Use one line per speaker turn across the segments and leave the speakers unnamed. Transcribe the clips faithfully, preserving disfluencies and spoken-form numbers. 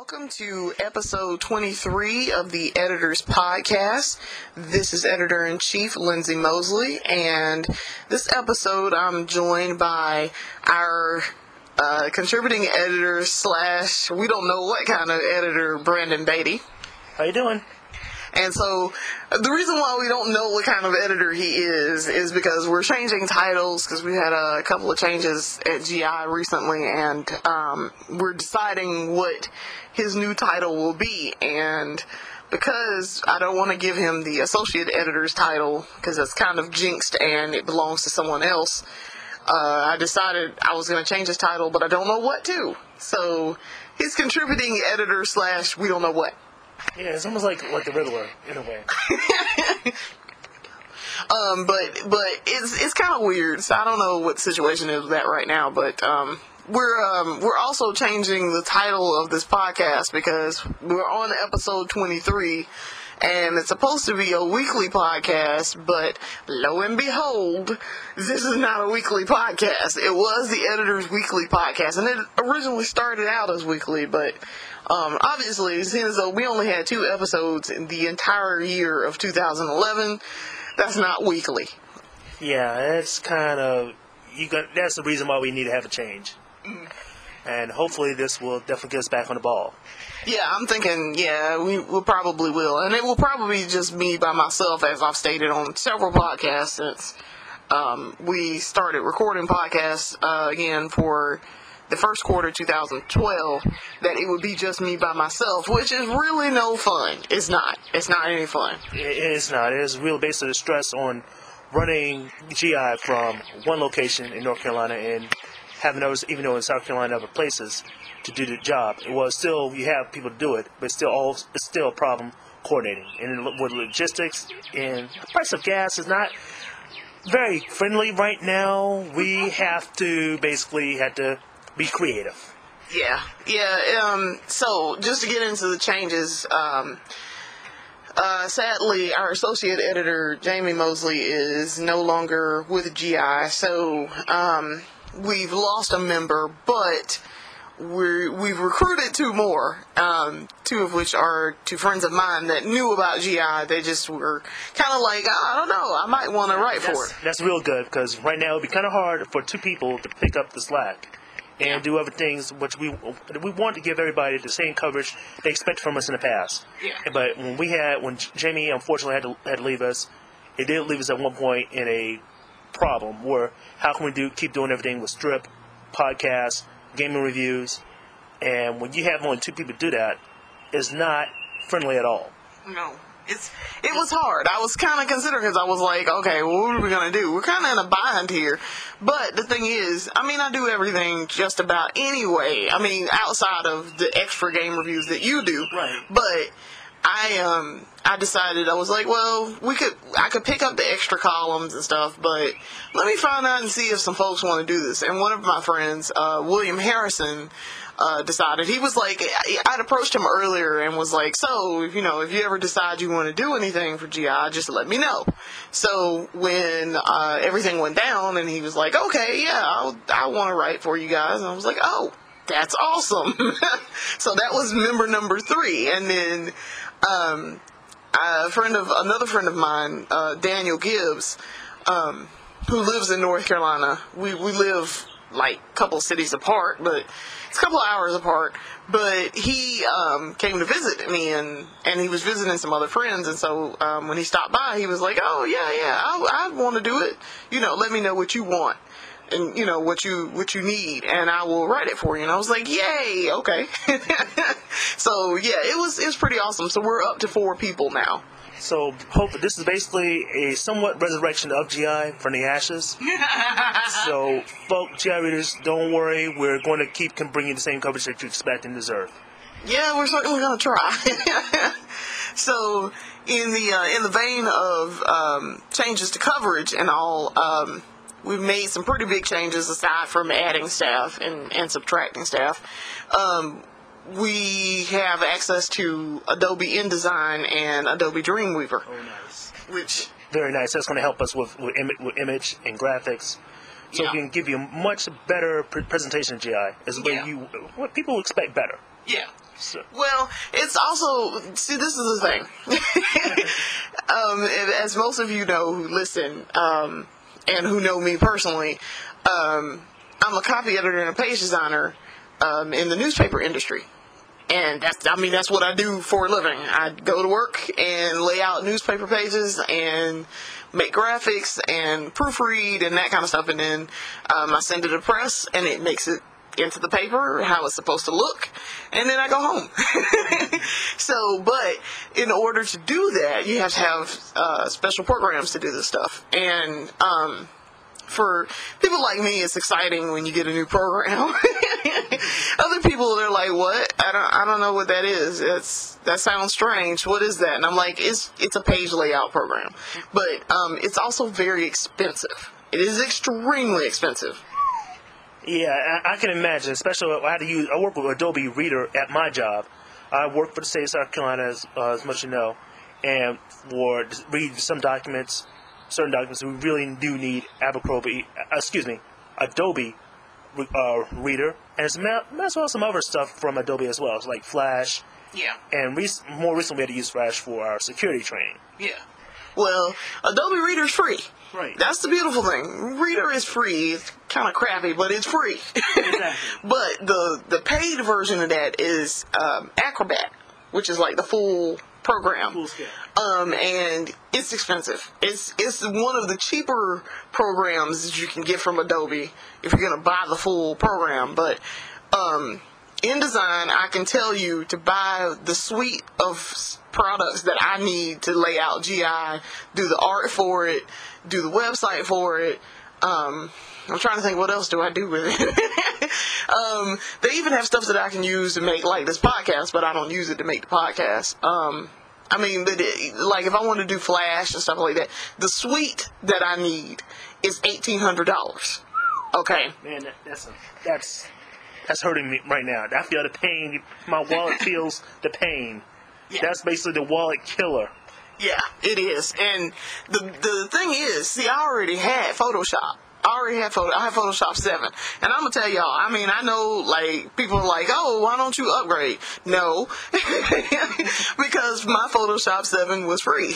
Welcome to episode twenty-three of the Editor's Podcast. This is Editor-in-Chief Lindsay Mosley, and this episode I'm joined by our uh, contributing editor slash, we don't know what kind of editor, Brandon Beatty.
How you doing?
And so the reason why we don't know what kind of editor he is is because we're changing titles, because we had a couple of changes at G I recently, and um, we're deciding what his new title will be. And because I don't want to give him the associate editor's title, because it's kind of jinxed and it belongs to someone else, uh, I decided I was going to change his title, but I don't know what to. So he's contributing editor slash we don't know what.
Yeah, it's almost like like the Riddler in a way.
um, but but it's it's kind of weird. So I don't know what the situation is with that right now. But um, we're um, we're also changing the title of this podcast because we're on episode twenty-three, and it's supposed to be a weekly podcast. But lo and behold, this is not a weekly podcast. It was the Editor's Weekly Podcast, and it originally started out as weekly, but Um, obviously, since though we only had two episodes in the entire year of two thousand eleven, that's not weekly.
Yeah, that's kind of you got. That's the reason why we need to have a change, mm. and hopefully this will definitely get us back on the ball.
Yeah, I'm thinking. Yeah, we, we probably will, and it will probably be just me by myself, as I've stated on several podcasts since um, we started recording podcasts uh, again for the first quarter two thousand twelve, that it would be just me by myself, which is really no fun. It's not. It's not any fun.
It is not. It is real basically stress on running G I from one location in North Carolina and having those, even though in South Carolina other places, to do the job. Well, still, you have people to do it, but still, all it's still a problem coordinating. And with logistics and the price of gas is not very friendly right now. We have to basically have to be creative.
Yeah, yeah. Um, so, just to get into the changes, um, uh, sadly, our associate editor, Jamie Mosley, is no longer with G I. So, um, we've lost a member, but we're, we've recruited two more, um, two of which are two friends of mine that knew about G I. They just were kind of like, I don't know, I might want to write
that's,
for it.
That's real good, because right now it would be kind of hard for two people to pick up the slack and do other things which we we want to give everybody the same coverage they expect from us in the past.
Yeah.
But when we had when Jamie unfortunately had to had to leave us, it did leave us at one point in a problem where how can we do keep doing everything with strip, podcasts, gaming reviews, and when you have only two people do that, it's not friendly at all.
No. It's it was hard. I was kind of considering, because I was like, okay, well, what are we going to do? We're kind of in a bind here. But the thing is, I mean, I do everything just about anyway. I mean, outside of the extra game reviews that you do.
Right.
But I um I decided, I was like, well, we could I could pick up the extra columns and stuff, but let me find out and see if some folks want to do this. And one of my friends, uh, William Harrison, Uh, decided. He was like, I'd approached him earlier and was like, so, you know, if you ever decide you want to do anything for G I, just let me know. So when uh, everything went down and he was like, okay, yeah, I'll, I want to write for you guys. And I was like, oh, that's awesome. So that was member number three. And then um, a friend of, another friend of mine, uh, Daniel Gibbs, um, who lives in North Carolina. We, we live like a couple cities apart, but it's a couple of hours apart. But he um, came to visit me, and, and he was visiting some other friends. And so um, when he stopped by, he was like, "Oh yeah, yeah, I, I want to do it. You know, let me know what you want, and you know what you what you need, and I will write it for you." And I was like, "Yay, okay." So yeah, it was it was pretty awesome. So we're up to four people now.
So, hope this is basically a somewhat resurrection of G I from the ashes. So, folk, G I readers, don't worry. We're going to keep bringing you the same coverage that you expect and deserve.
Yeah, we're certainly going to try. So, in the uh, in the vein of um, changes to coverage and all, um, we've made some pretty big changes aside from adding staff and, and subtracting staff. Um, We have access to Adobe InDesign and Adobe Dreamweaver.
Oh, nice.
Which
very nice. That's going to help us with with, Im- with image and graphics, so
yeah.
we can give you a much better pre- presentation of G I. Is what
yeah.
you what people expect better.
Yeah.
So.
Well, it's also, see, this is the thing. um, as most of you know who listen, um, and who know me personally, um, I'm a copy editor and a page designer um, in the newspaper industry. And that's, I mean, that's what I do for a living. I go to work and lay out newspaper pages and make graphics and proofread and that kind of stuff. And then um, I send it to press and it makes it into the paper, how it's supposed to look, and then I go home. So, but in order to do that, you have to have uh, special programs to do this stuff. And um, for people like me, it's exciting when you get a new program. Other people, they're like, "What? I don't, I don't know what that is. It's that sounds strange. What is that?" And I'm like, "It's it's a page layout program, but um, it's also very expensive. It is extremely expensive."
Yeah, I, I can imagine, especially I had to use, I work with Adobe Reader at my job. I work for the state of South Carolina, as, uh, as much as you know, and for read some documents, certain documents, we really do need Abercrombie, uh, excuse me, Adobe uh, Reader, and as well as some other stuff from Adobe as well, like Flash.
Yeah.
And rec- more recently, we had to use Flash for our security training.
Yeah. Well, Adobe Reader's free.
Right.
That's the beautiful thing. Reader is free. It's kind of crappy, but it's free.
Exactly.
But the the paid version of that is um, Acrobat, which is like the full program.
Full scale.
Um, and it's expensive. It's it's one of the cheaper programs that you can get from Adobe if you're gonna buy the full program. But um, InDesign, I can tell you to buy the suite of products that I need to lay out G I, do the art for it, do the website for it. Um, I'm trying to think, what else do I do with it? um, they even have stuff that I can use to make like this podcast, but I don't use it to make the podcast. Um, I mean, but it, like if I want to do Flash and stuff like that, the suite that I need is eighteen hundred dollars. Okay.
Man, that, that's a, that's that's hurting me right now. I feel the pain. My wallet feels the pain.
Yeah.
That's basically the wallet killer.
Yeah, it is. And the the thing is, see, I already had Photoshop. I already had photo. I have Photoshop seven, and I'm gonna tell y'all. I mean, I know like people are like, "Oh, why don't you upgrade?" No, because my Photoshop seven was free,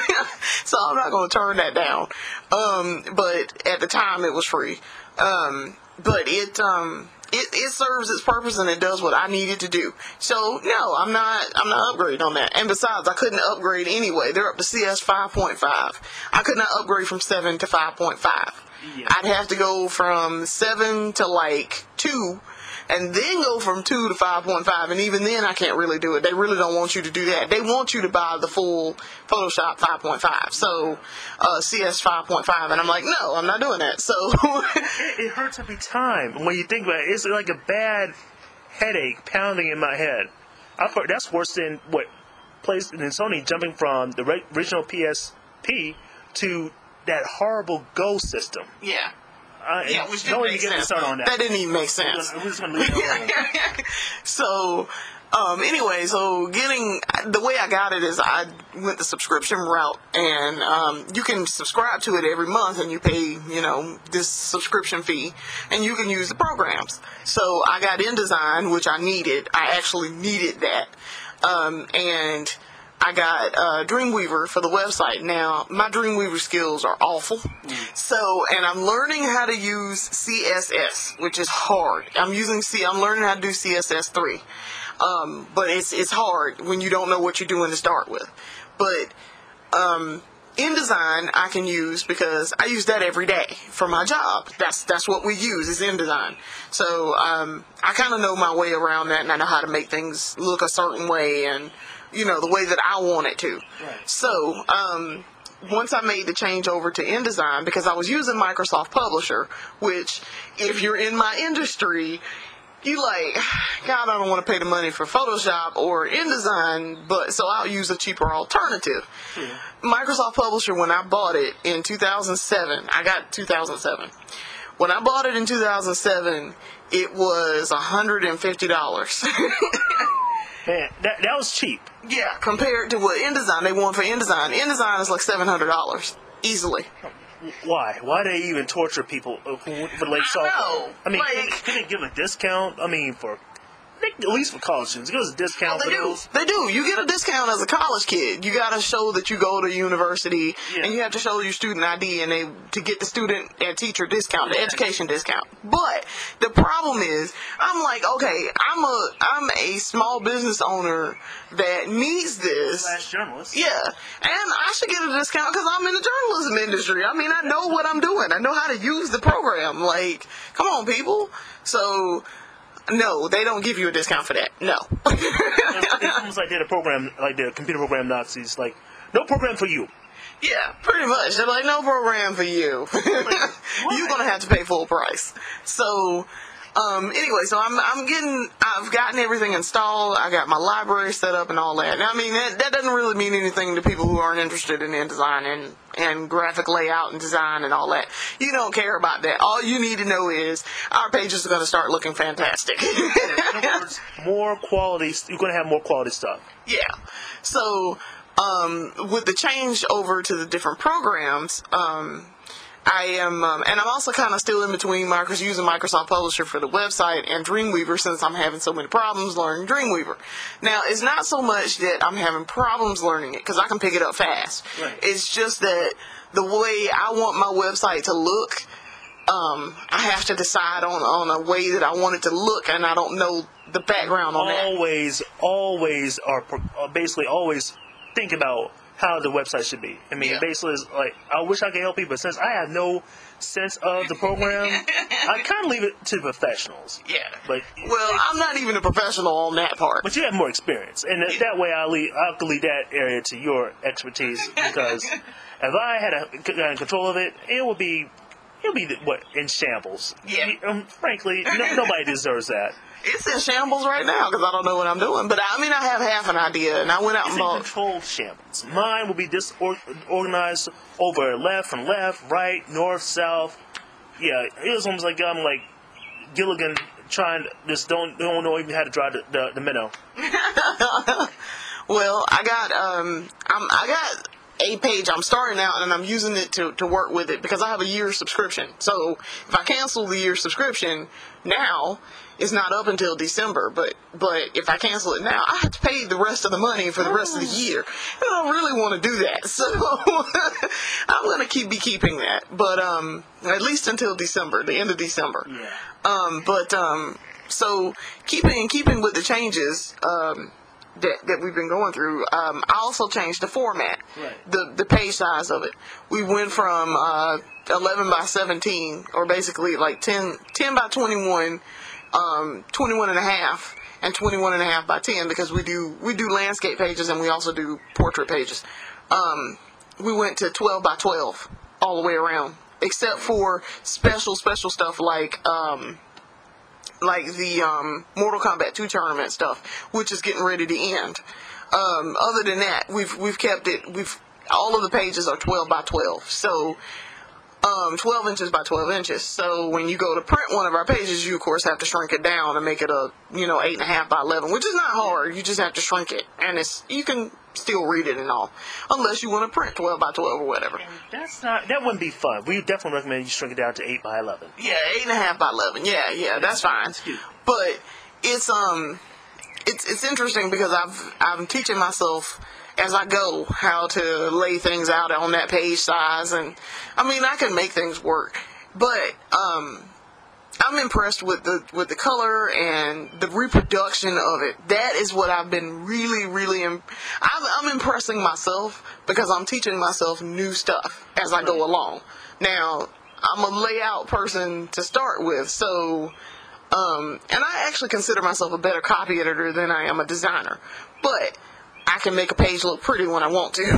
so I'm not gonna turn that down. Um, but at the time, it was free. Um, but it um. It, it serves its purpose and it does what I need it to do. So no, I'm not I'm not upgrading on that. And besides, I couldn't upgrade anyway. They're up to C S five point five. I could not upgrade from seven to five point five. Yeah. I'd have to go from seven to like two, and then go from two to five point five. And even then, I can't really do it. They really don't want you to do that. They want you to buy the full Photoshop five point five. So uh, C S five point five, and I'm like, no, I'm not doing that. So
it, it hurts every time when you think about it. It's like a bad headache pounding in my head. I've heard that's worse than what plays in Sony jumping from the re- original P S P to that horrible Go system.
Yeah.
Uh,
yeah, which
didn't
make sense.
On that.
that didn't even make sense.
We're just gonna leave it alone.
So, um, anyway, so getting the way I got it is I went the subscription route, and um, you can subscribe to it every month, and you pay, you know, this subscription fee, and you can use the programs. So I got InDesign, which I needed. I actually needed that, um, and I got uh, Dreamweaver for the website. Now, my Dreamweaver skills are awful. Mm. So, and I'm learning how to use C S S, which is hard. I'm using C, I'm learning how to do C S S three. Um, but it's, it's hard when you don't know what you're doing to start with. But, um, InDesign I can use because I use that every day for my job. That's, that's what we use is InDesign. So, um, I kind of know my way around that, and I know how to make things look a certain way and, you know, the way that I want it to. Right. So, um, once I made the change over to InDesign, because I was using Microsoft Publisher, which, if you're in my industry, you like, God, I don't want to pay the money for Photoshop or InDesign, but so I'll use a cheaper alternative. Hmm. Microsoft Publisher, when I bought it in two thousand seven, I got two thousand seven. When I bought it in two thousand seven, it was one hundred fifty dollars.
Man, that that was cheap.
Yeah, compared to what InDesign they want for InDesign. InDesign is like seven hundred dollars easily.
Why? Why do they even torture people who for late software?
I know.
I mean,
like,
can they give a discount? I mean, for think at least for college students, it gives a discount
They
for
do.
those.
They do. You get a discount as a college kid. You got to show that you go to university,
Yeah.
and you have to show your student I D, and they to get the student and teacher discount, the education discount. But the problem is, I'm like, okay, I'm a I'm a small business owner that needs this.
Slash journalist.
Yeah, and I should get a discount because I'm in the journalism industry. I mean, I know what I'm doing. I know how to use the program. Like, come on, people. So. No, they don't give you a discount for that. No.
It's, it's almost like they're the program, like the computer program Nazis. Like, no program for you.
Yeah, pretty much. They're like, no program for you. You're gonna have to pay full price. So, um, anyway, so I'm I'm getting I've gotten everything installed. I got my library set up and all that. Now, I mean, that that doesn't really mean anything to people who aren't interested in InDesign and and graphic layout and design and all that. You don't care about that. All you need to know is our pages are going to start looking fantastic.
In other words, more quality. You're going to have more quality stuff.
Yeah. So, um, with the change over to the different programs, um, I am, um, and I'm also kind of still in between Microsoft, using Microsoft Publisher for the website and Dreamweaver since I'm having so many problems learning Dreamweaver. Now, it's not so much that I'm having problems learning it because I can pick it up fast.
Right.
It's just that the way I want my website to look, um, I have to decide on, on a way that I want it to look, and I don't know the background on that.
Always, always are pro- uh, basically always think about how the website should be. I mean,
Yeah.
basically, it's like, I wish I could help you, but since I have no sense of the program, I kind of leave it to professionals.
Yeah.
But
Well, I'm not even a professional on that part.
but you have more experience, and that- that way I'll leave, I'll leave that area to your expertise, because if I had a, got control of it, it would be, it would be what in shambles.
Yeah.
Um, frankly, no, nobody deserves that.
It's in shambles right now because I don't know what I'm doing. But I mean, I have half an idea, and I went out
It's
and
in
bought.
controlled shambles. Mine will be disorganized over left from left, right, north, south. Yeah, it was almost like I'm like Gilligan trying to just don't don't know even how to drive the, the, the minnow.
Well, I got um, I'm, I got a page. I'm starting out, and I'm using it to to work with it because I have a year subscription. So if I cancel the year subscription now, it's not up until December. But but if I cancel it now, I have to pay the rest of the money for the rest of the year, and I don't really want to do that. So I'm gonna keep be keeping that, but um, at least until December, the end of December.
Yeah.
Um, but um, so keeping keeping with the changes um, that that we've been going through, um, I also changed the format,
Right.
the the page size of it. We went from uh, eleven by seventeen, or basically like ten, ten by twenty-one, um, twenty-one and a half, and twenty-one and a half by ten, because we do we do landscape pages and we also do portrait pages. Um, we went to twelve by twelve all the way around, except for special special stuff like um, like the um, Mortal Kombat two tournament stuff, which is getting ready to end. Um, other than that, we've we've kept it. We've all of the pages are twelve by twelve, so um, twelve inches by twelve inches. So when you go to print one of our pages, you of course have to shrink it down and make it a you know eight and a half by eleven, which is not hard. You just have to shrink it, and it's you can still read it and all, unless you want to print twelve by twelve or whatever.
And that's not that wouldn't be fun. We definitely recommend you shrink it down to eight by eleven.
Yeah, eight and a half by eleven. Yeah, yeah, that's fine.
cute.
But it's um, it's it's interesting because I've I'm teaching myself as I go how to lay things out on that page size, and I mean I can make things work, but um, I'm impressed with the with the color and the reproduction of it. That is what I've been really, really. Im- I'm, I'm impressing myself because I'm teaching myself new stuff as I go along. Now I'm a layout person to start with, so um, and I actually consider myself a better copy editor than I am a designer, but I can make a page look pretty when I want to.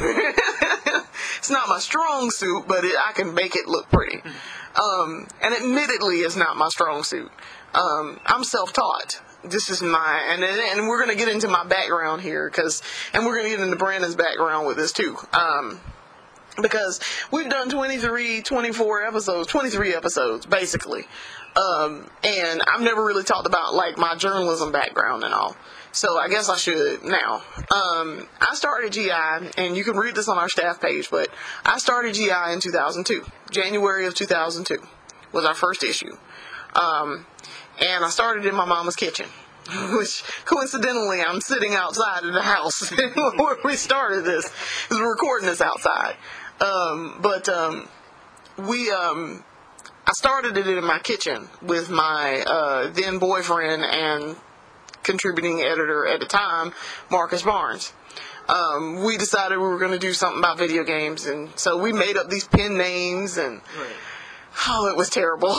It's not my strong suit, but it, I can make it look pretty. Um, and admittedly, it's not my strong suit. Um, I'm self-taught. This is my, and and we're gonna get into my background here, cause, and we're gonna get into Brandon's background with this too. Um, because we've done twenty-three, twenty-four episodes, twenty-three episodes basically. Um, and I've never really talked about like my journalism background and all. So I guess I should now. Um, I started G I, and you can read this on our staff page, but I started G I in two thousand two. January of two thousand two was our first issue. Um, and I started in my mama's kitchen. which coincidentally I'm sitting outside of the house where we started this, because we're recording this outside. Um, but um, we, um, I started it in my kitchen with my uh, then boyfriend and contributing editor at the time, Marcus Barnes. Um, we decided we were going to do something about video games, and so we made up these pen names, and
Right.
oh, it was terrible.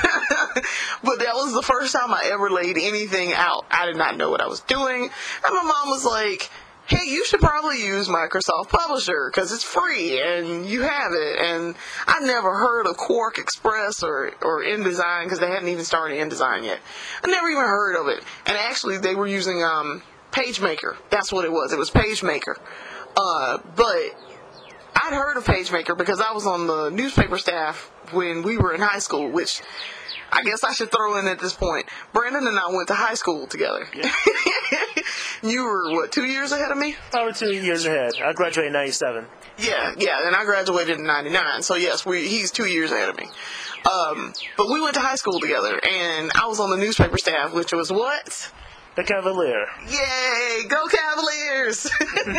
But that was the first time I ever laid anything out. I did not know what I was doing, and my mom was like, hey, you should probably use Microsoft Publisher because it's free and you have it. And I never heard of Quark Express or, or InDesign because they hadn't even started InDesign yet. I never even heard of it. And actually, they were using um, PageMaker. That's what it was. It was PageMaker. Uh, but I'd heard of PageMaker because I was on the newspaper staff when we were in high school, which I guess I should throw in at this point. Brandon and I went to high school together.
Yeah.
You were, what, two years ahead of me?
Probably two years ahead. I graduated in ninety-seven.
Yeah, yeah, and I graduated in ninety-nine, so yes, we, he's two years ahead of me. Um, but we went to high school together, and I was on the newspaper staff, which was what?
The Cavalier.
Yay, go Cavaliers!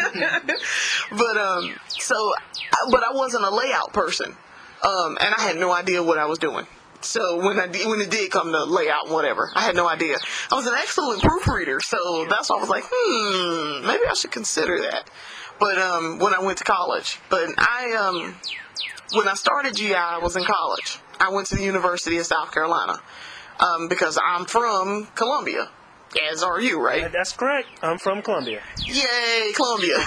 But, um, so, but I wasn't a layout person, um, and I had no idea what I was doing. So when I when it did come to layout and whatever, I had no idea. I was an excellent proofreader, so that's why I was like, hmm, maybe I should consider that. But um, when I went to college, but I um, when I started G I, I was in college. I went to the University of South Carolina um, because I'm from Columbia, as are you, right?
Yeah, that's correct. I'm from Columbia.
Yay, Columbia!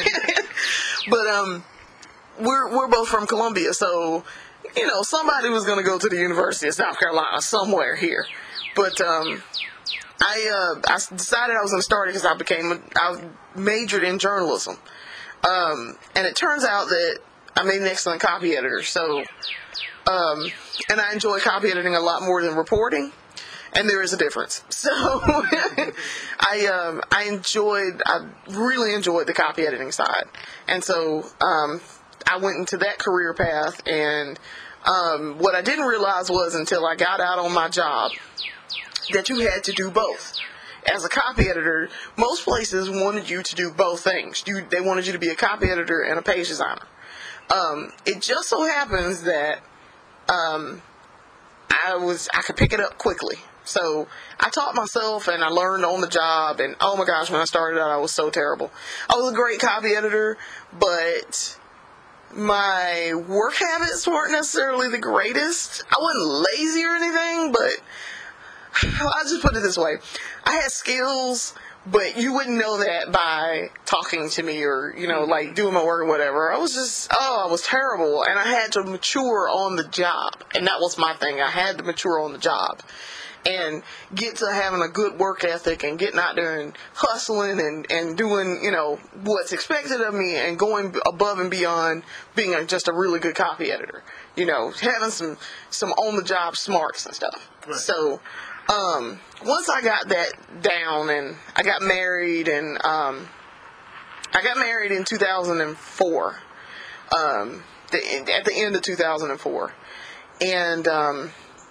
But um, we're we're both from Columbia, so. You know, somebody was going to go to the University of South Carolina somewhere here. But um, I uh, I decided I was going to start it because I became, a, I majored in journalism. Um, and it turns out that I made an excellent copy editor. So, um, and I enjoy copy editing a lot more than reporting. And there is a difference. So, I um, I enjoyed, I really enjoyed the copy editing side. And so, um, I went into that career path, and um, what I didn't realize was until I got out on my job that you had to do both. As a copy editor, most places wanted you to do both things. You, they wanted you to be a copy editor and a page designer. Um, it just so happens that um, I was I could pick it up quickly. So I taught myself and I learned on the job, and oh my gosh, when I started out, I was so terrible. I was a great copy editor, but my work habits weren't necessarily the greatest. I wasn't lazy or anything, but I'll just put it this way. I had skills, but you wouldn't know that by talking to me or, you know, like doing my work or whatever. I was just, oh, I was terrible. And I had to mature on the job. And that was my thing. I had to mature on the job. And get to having a good work ethic and getting out there and hustling and, and doing, you know, what's expected of me and going above and beyond being a, just a really good copy editor. You know, having some, some on-the-job smarts and stuff. Right. So, um, once I got that down and I got married and, um, I got married in two thousand four, um, the, at the end of two thousand four. And, um,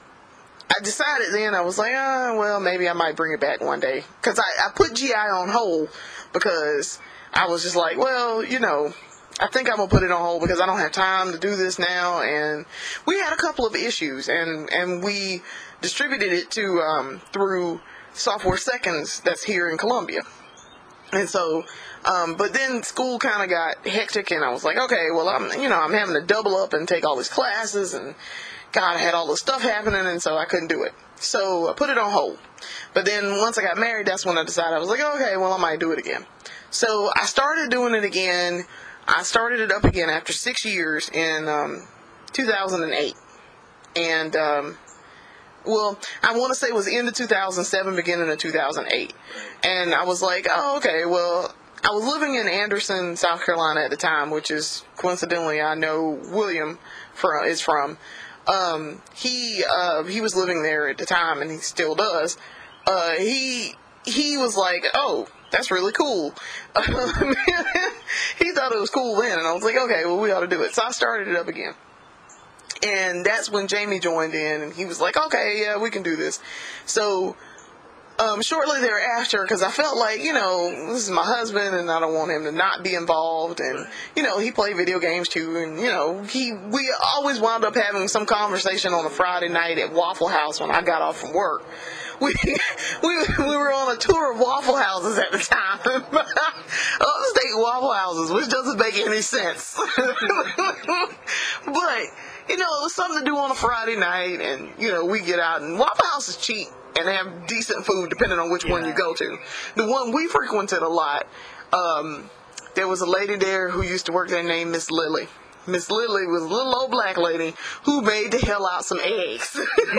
I decided then, I was like, oh, well, maybe I might bring it back one day. Because I, I put G I on hold because I was just like, well, you know, I think I'm going to put it on hold because I don't have time to do this now. And we had a couple of issues, and, and we distributed it to um, through Software Seconds that's here in Columbia. And so, um, but then school kind of got hectic, and I was like, okay, well, I'm, you know, I'm having to double up and take all these classes, and God, I had all this stuff happening, and so I couldn't do it. So I put it on hold. But then once I got married, that's when I decided, I was like, okay, well, I might do it again. So I started doing it again. I started it up again after six years in um, two thousand eight. And, um, well, I want to say it was end of two thousand seven, beginning of two thousand eight. And I was like, oh, okay, well, I was living in Anderson, South Carolina at the time, which is, coincidentally, I know William from, is from. Um, he, uh, he was living there at the time, and he still does. Uh, he, he was like, oh, that's really cool. He thought it was cool then, and I was like, okay, well, we ought to do it. So I started it up again. And that's when Jamie joined in, and he was like, okay, yeah, we can do this. So um, shortly thereafter, because I felt like, you know, this is my husband and I don't want him to not be involved. And, you know, he played video games too. And, you know, he we always wound up having some conversation on a Friday night at Waffle House when I got off from work. We, we we were on a tour of Waffle Houses at the time. Upstate Waffle Houses, which doesn't make any sense. But, you know, it was something to do on a Friday night, and, you know, we get out, and Waffle House is cheap, and they have decent food depending on which yeah. one you go to. The one we frequented a lot, um, there was a lady there who used to work there named Miss Lily. Miss Lily was a little old black lady who made the hell out some eggs.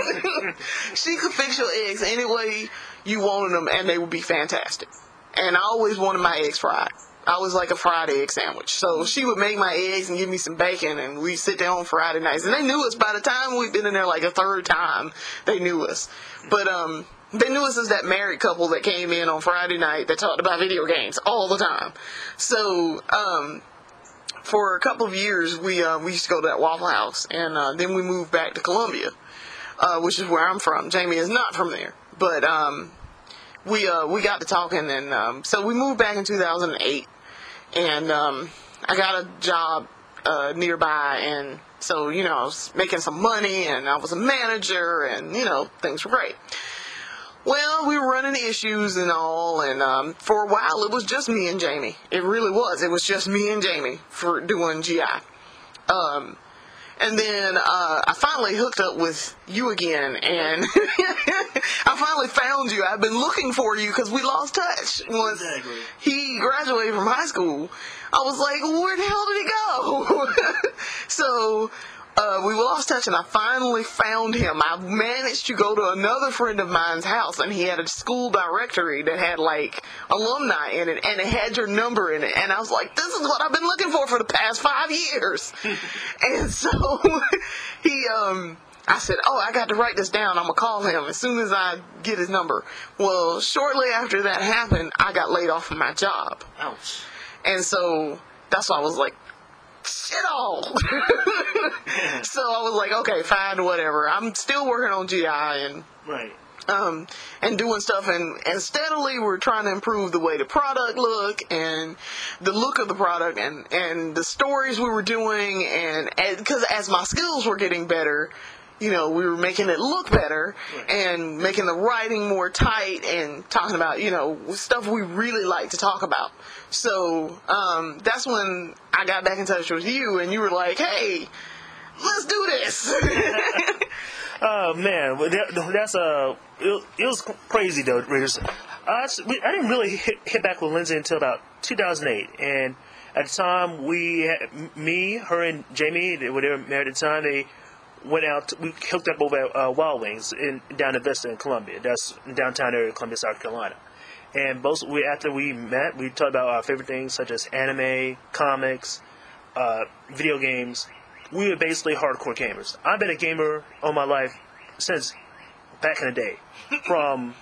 She could fix your eggs any way you wanted them, and they would be fantastic. And I always wanted my eggs fried. I was like a fried egg sandwich. So she would make my eggs and give me some bacon, and we'd sit there on Friday nights. And they knew us. By the time we'd been in there like a third time, they knew us. But um, they knew us as that married couple that came in on Friday night that talked about video games all the time. So um, for a couple of years, we uh, we used to go to that Waffle House. And uh, then we moved back to Columbia, uh, which is where I'm from. Jamie is not from there. But um, we, uh, we got to talking, and um, so we moved back in two thousand eight. And um, I got a job uh, nearby, and so, you know, I was making some money, and I was a manager, and, you know, things were great. Well, we were running issues and all, and um, for a while it was just me and Jamie. It really was. It was just me and Jamie for doing G I. Um, and then uh, I finally hooked up with you again, and I finally found you. I've been looking for you because we lost touch once
exactly.
he graduated from high school. I was like, where the hell did he go? So uh, we lost touch, and I finally found him. I managed to go to another friend of mine's house, and he had a school directory that had, like, alumni in it, and it had your number in it. And I was like, this is what I've been looking for for the past five years. And so he, um, I said, oh, I got to write this down. I'm going to call him as soon as I get his number. Well, shortly after that happened, I got laid off from my job.
Ouch.
And so that's why I was like, shit all. So I was like, okay, fine, whatever. I'm still working on G I and
right.
um and doing stuff, and, and steadily we're trying to improve the way the product look and the look of the product and, and the stories we were doing, and because as my skills were getting better, you know, we were making it look better
right.
and making the writing more tight and talking about, you know, stuff we really like to talk about. So um, that's when I got back in touch with you, and you were like, hey, let's do this.
Oh, man. That, that's uh, it, it was crazy, though, Raiders. I, I didn't really hit, hit back with Lindsay until about two thousand eight. And at the time, we had, me, her, and Jamie, they were married at the time, they went out, we hooked up over at uh, Wild Wings in, down in Vista in Columbia. That's in downtown area of Columbia, South Carolina. And both we after we met, we talked about our favorite things such as anime, comics, uh, video games. We were basically hardcore gamers. I've been a gamer all my life since back in the day, from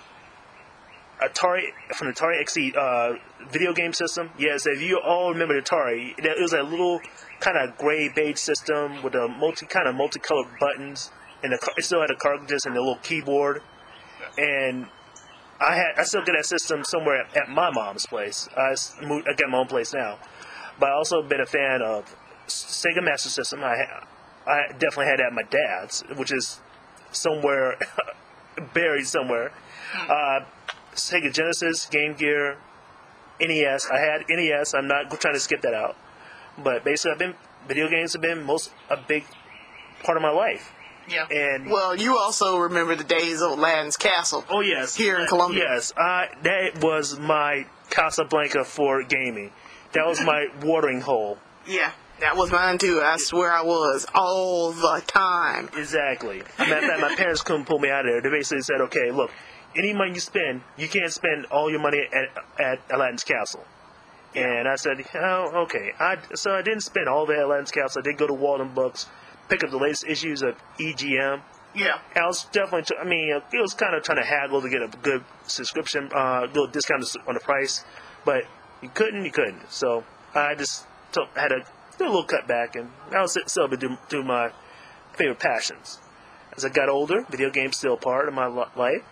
Atari, from the Atari X E uh, video game system. Yes, if you all remember the Atari, it was a little kind of gray beige system with a multi kind of multicolored buttons, and the, it still had a cartridges and a little keyboard, and I had I still get that system somewhere at, at my mom's place. I moved, I got my own place now, but I also been a fan of Sega Master System. I I definitely had that at my dad's, which is somewhere buried somewhere. Uh, Sega Genesis, Game Gear, N E S. I had N E S. I'm not trying to skip that out, but basically, I've been video games have been most a big part of my life.
Yeah.
And
well, you also remember the days of Aladdin's Castle.
Oh yes,
here in Columbia.
Yes, uh, that was my Casablanca for gaming. That was my watering hole.
Yeah, that was mine too. I swear I was all the time.
Exactly. Matter of fact, my parents couldn't pull me out of there. They basically said, "Okay, look, any money you spend, you can't spend all your money at at Aladdin's Castle." Yeah. And I said, "Oh, okay." I so I didn't spend all the Aladdin's Castle. I did go to Walden Books, pick up the latest issues of E G M.
Yeah.
And I was definitely, I mean, it was kind of trying to haggle to get a good subscription, uh, little discount on the price, but you couldn't, you couldn't. So I just took, had a, did a little cutback, and I was still do, do my favorite passions. As I got older, video games still a part of my life.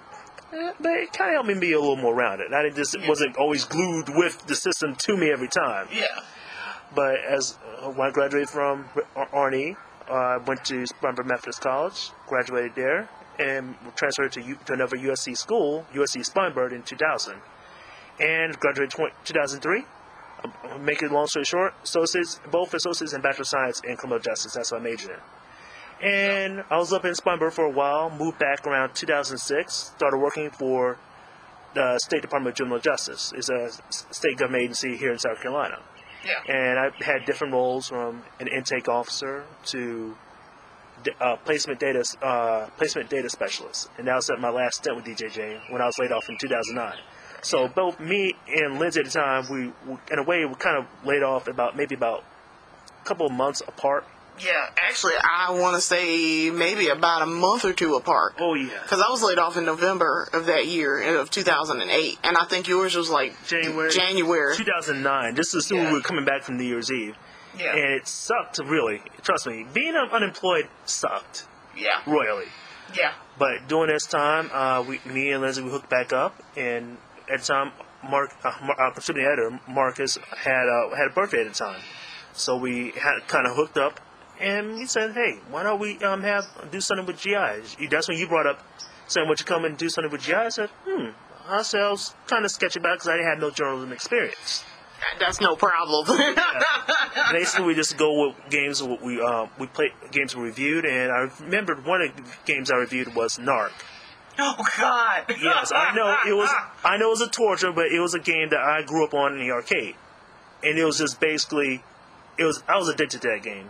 Eh, but it kind of helped me be a little more rounded. I didn't just
Yeah.
wasn't always glued with the system to me every time.
Yeah.
But as uh, when I graduated from Arnie, uh, I went to Spartanburg Methodist College, graduated there, and transferred to, U- to another U S C school, U S C Spartanburg, in two thousand. And graduated tw- two thousand three. Um, Make it long story short, associates, both associates and Bachelor of Science in Criminal Justice. That's what I majored in. And I was up in Spartanburg for a while, moved back around two thousand six, started working for the State Department of Juvenile Justice. It's a s- state government agency here in South Carolina.
Yeah.
And I had different roles from an intake officer to d- uh, placement data uh, placement data specialist. And that was at my last stint with D J J when I was laid off in two thousand nine. So both me and Lindsay at the time, we, we in a way, we kind of laid off about maybe about a couple of months apart.
Yeah, actually, I want to say maybe about a month or two apart.
Oh yeah,
Because I was laid off in November of that year, of two thousand eight, and I think yours was like
January
January.
two thousand nine. This is when
Yeah.
we were coming back from New Year's Eve,
Yeah.
and it sucked really. Trust me, being un- unemployed sucked
Yeah.
royally.
Yeah.
But during this time, uh, we, me and Lindsay, we hooked back up, and at the time, Mark, uh, Mar- our contributing editor, Marcus, had uh, had a birthday at the time, so we had kind of hooked up, and he said, "Hey, why don't we um have do something with G I?" That's when you brought up saying, "Would you come and do something with G I?" I said, "Hmm." I said I was kind of sketchy about it because I didn't have no journalism experience.
That's no problem.
Basically, we just go with games we uh, we played games we reviewed, and I remembered one of the games I reviewed was Narc.
Oh, God.
Yes, I know it was. I know it was a torture, but it was a game that I grew up on in the arcade, and it was just basically, it was. I was addicted to that game,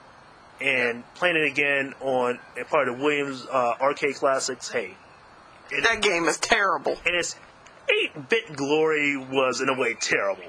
and playing it again on a part of Williams uh, arcade classics. Hey, it,
That game is terrible.
and its eight-bit glory was in a way terrible.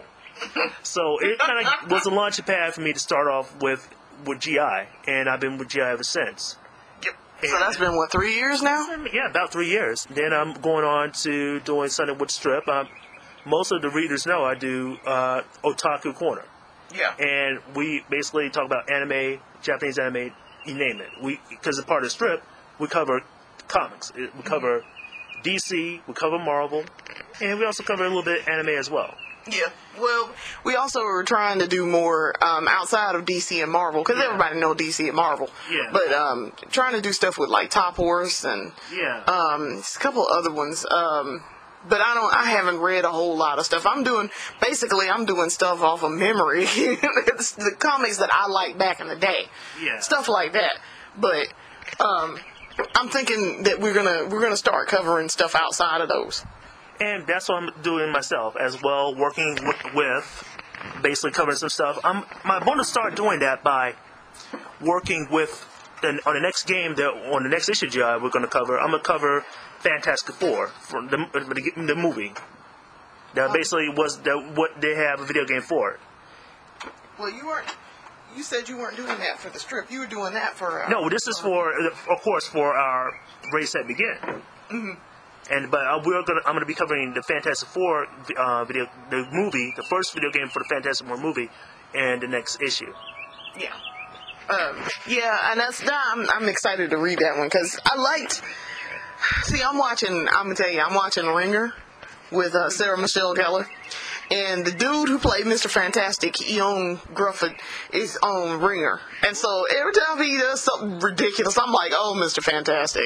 So it kind of was a launching pad for me to start off with with G I, and I've been with G I ever since.
Yep. So that's been, what, three years now?
Yeah, about three years. Then I'm going on to doing something with Strip. Um, most of the readers know I do uh, Otaku Corner.
Yeah.
And we basically talk about anime, Japanese anime, you name it. We Because as part of Strip, we cover comics. It- We cover D C, we cover Marvel, and we also cover a little bit of anime as well.
Yeah. Well, we also were trying to do more um, outside of D C and Marvel, because
Yeah.
everybody know D C and Marvel.
Yeah.
But um, trying to do stuff with, like, Top Horse and
Yeah.
um, just a couple other ones. Um, but I don't. I haven't read a whole lot of stuff. I'm doing basically. I'm doing stuff off of memory. It's the comics that I liked back in the day.
Yeah.
Stuff like that. But um, I'm thinking that we're gonna we're gonna start covering stuff outside of those.
And that's what I'm doing myself as well, working with, with basically covering some stuff. I'm, I want to start doing that by working with, the, on the next game, that on the next issue G I we're going to cover, I'm going to cover Fantastic Four, from the, the, the movie. That basically was the, what they have a video game for.
Well, you weren't. You said you weren't doing that for the strip. You were doing that for. Uh,
No, this is for, of course, for our Race Set Begin.
Mm-hmm.
And but uh, we're gonna, I'm gonna be covering the Fantastic Four uh, video, the movie, the first video game for the Fantastic Four movie, and the next issue.
Yeah. Um, yeah, and that's I'm, I'm excited to read that one because I liked. See, I'm watching. I'm gonna tell you, I'm watching Ringer with uh, Sarah Michelle Gellar, and the dude who played Mister Fantastic, Eon Grufford, is on Ringer, and so every time he does something ridiculous, I'm like, "Oh, Mister Fantastic."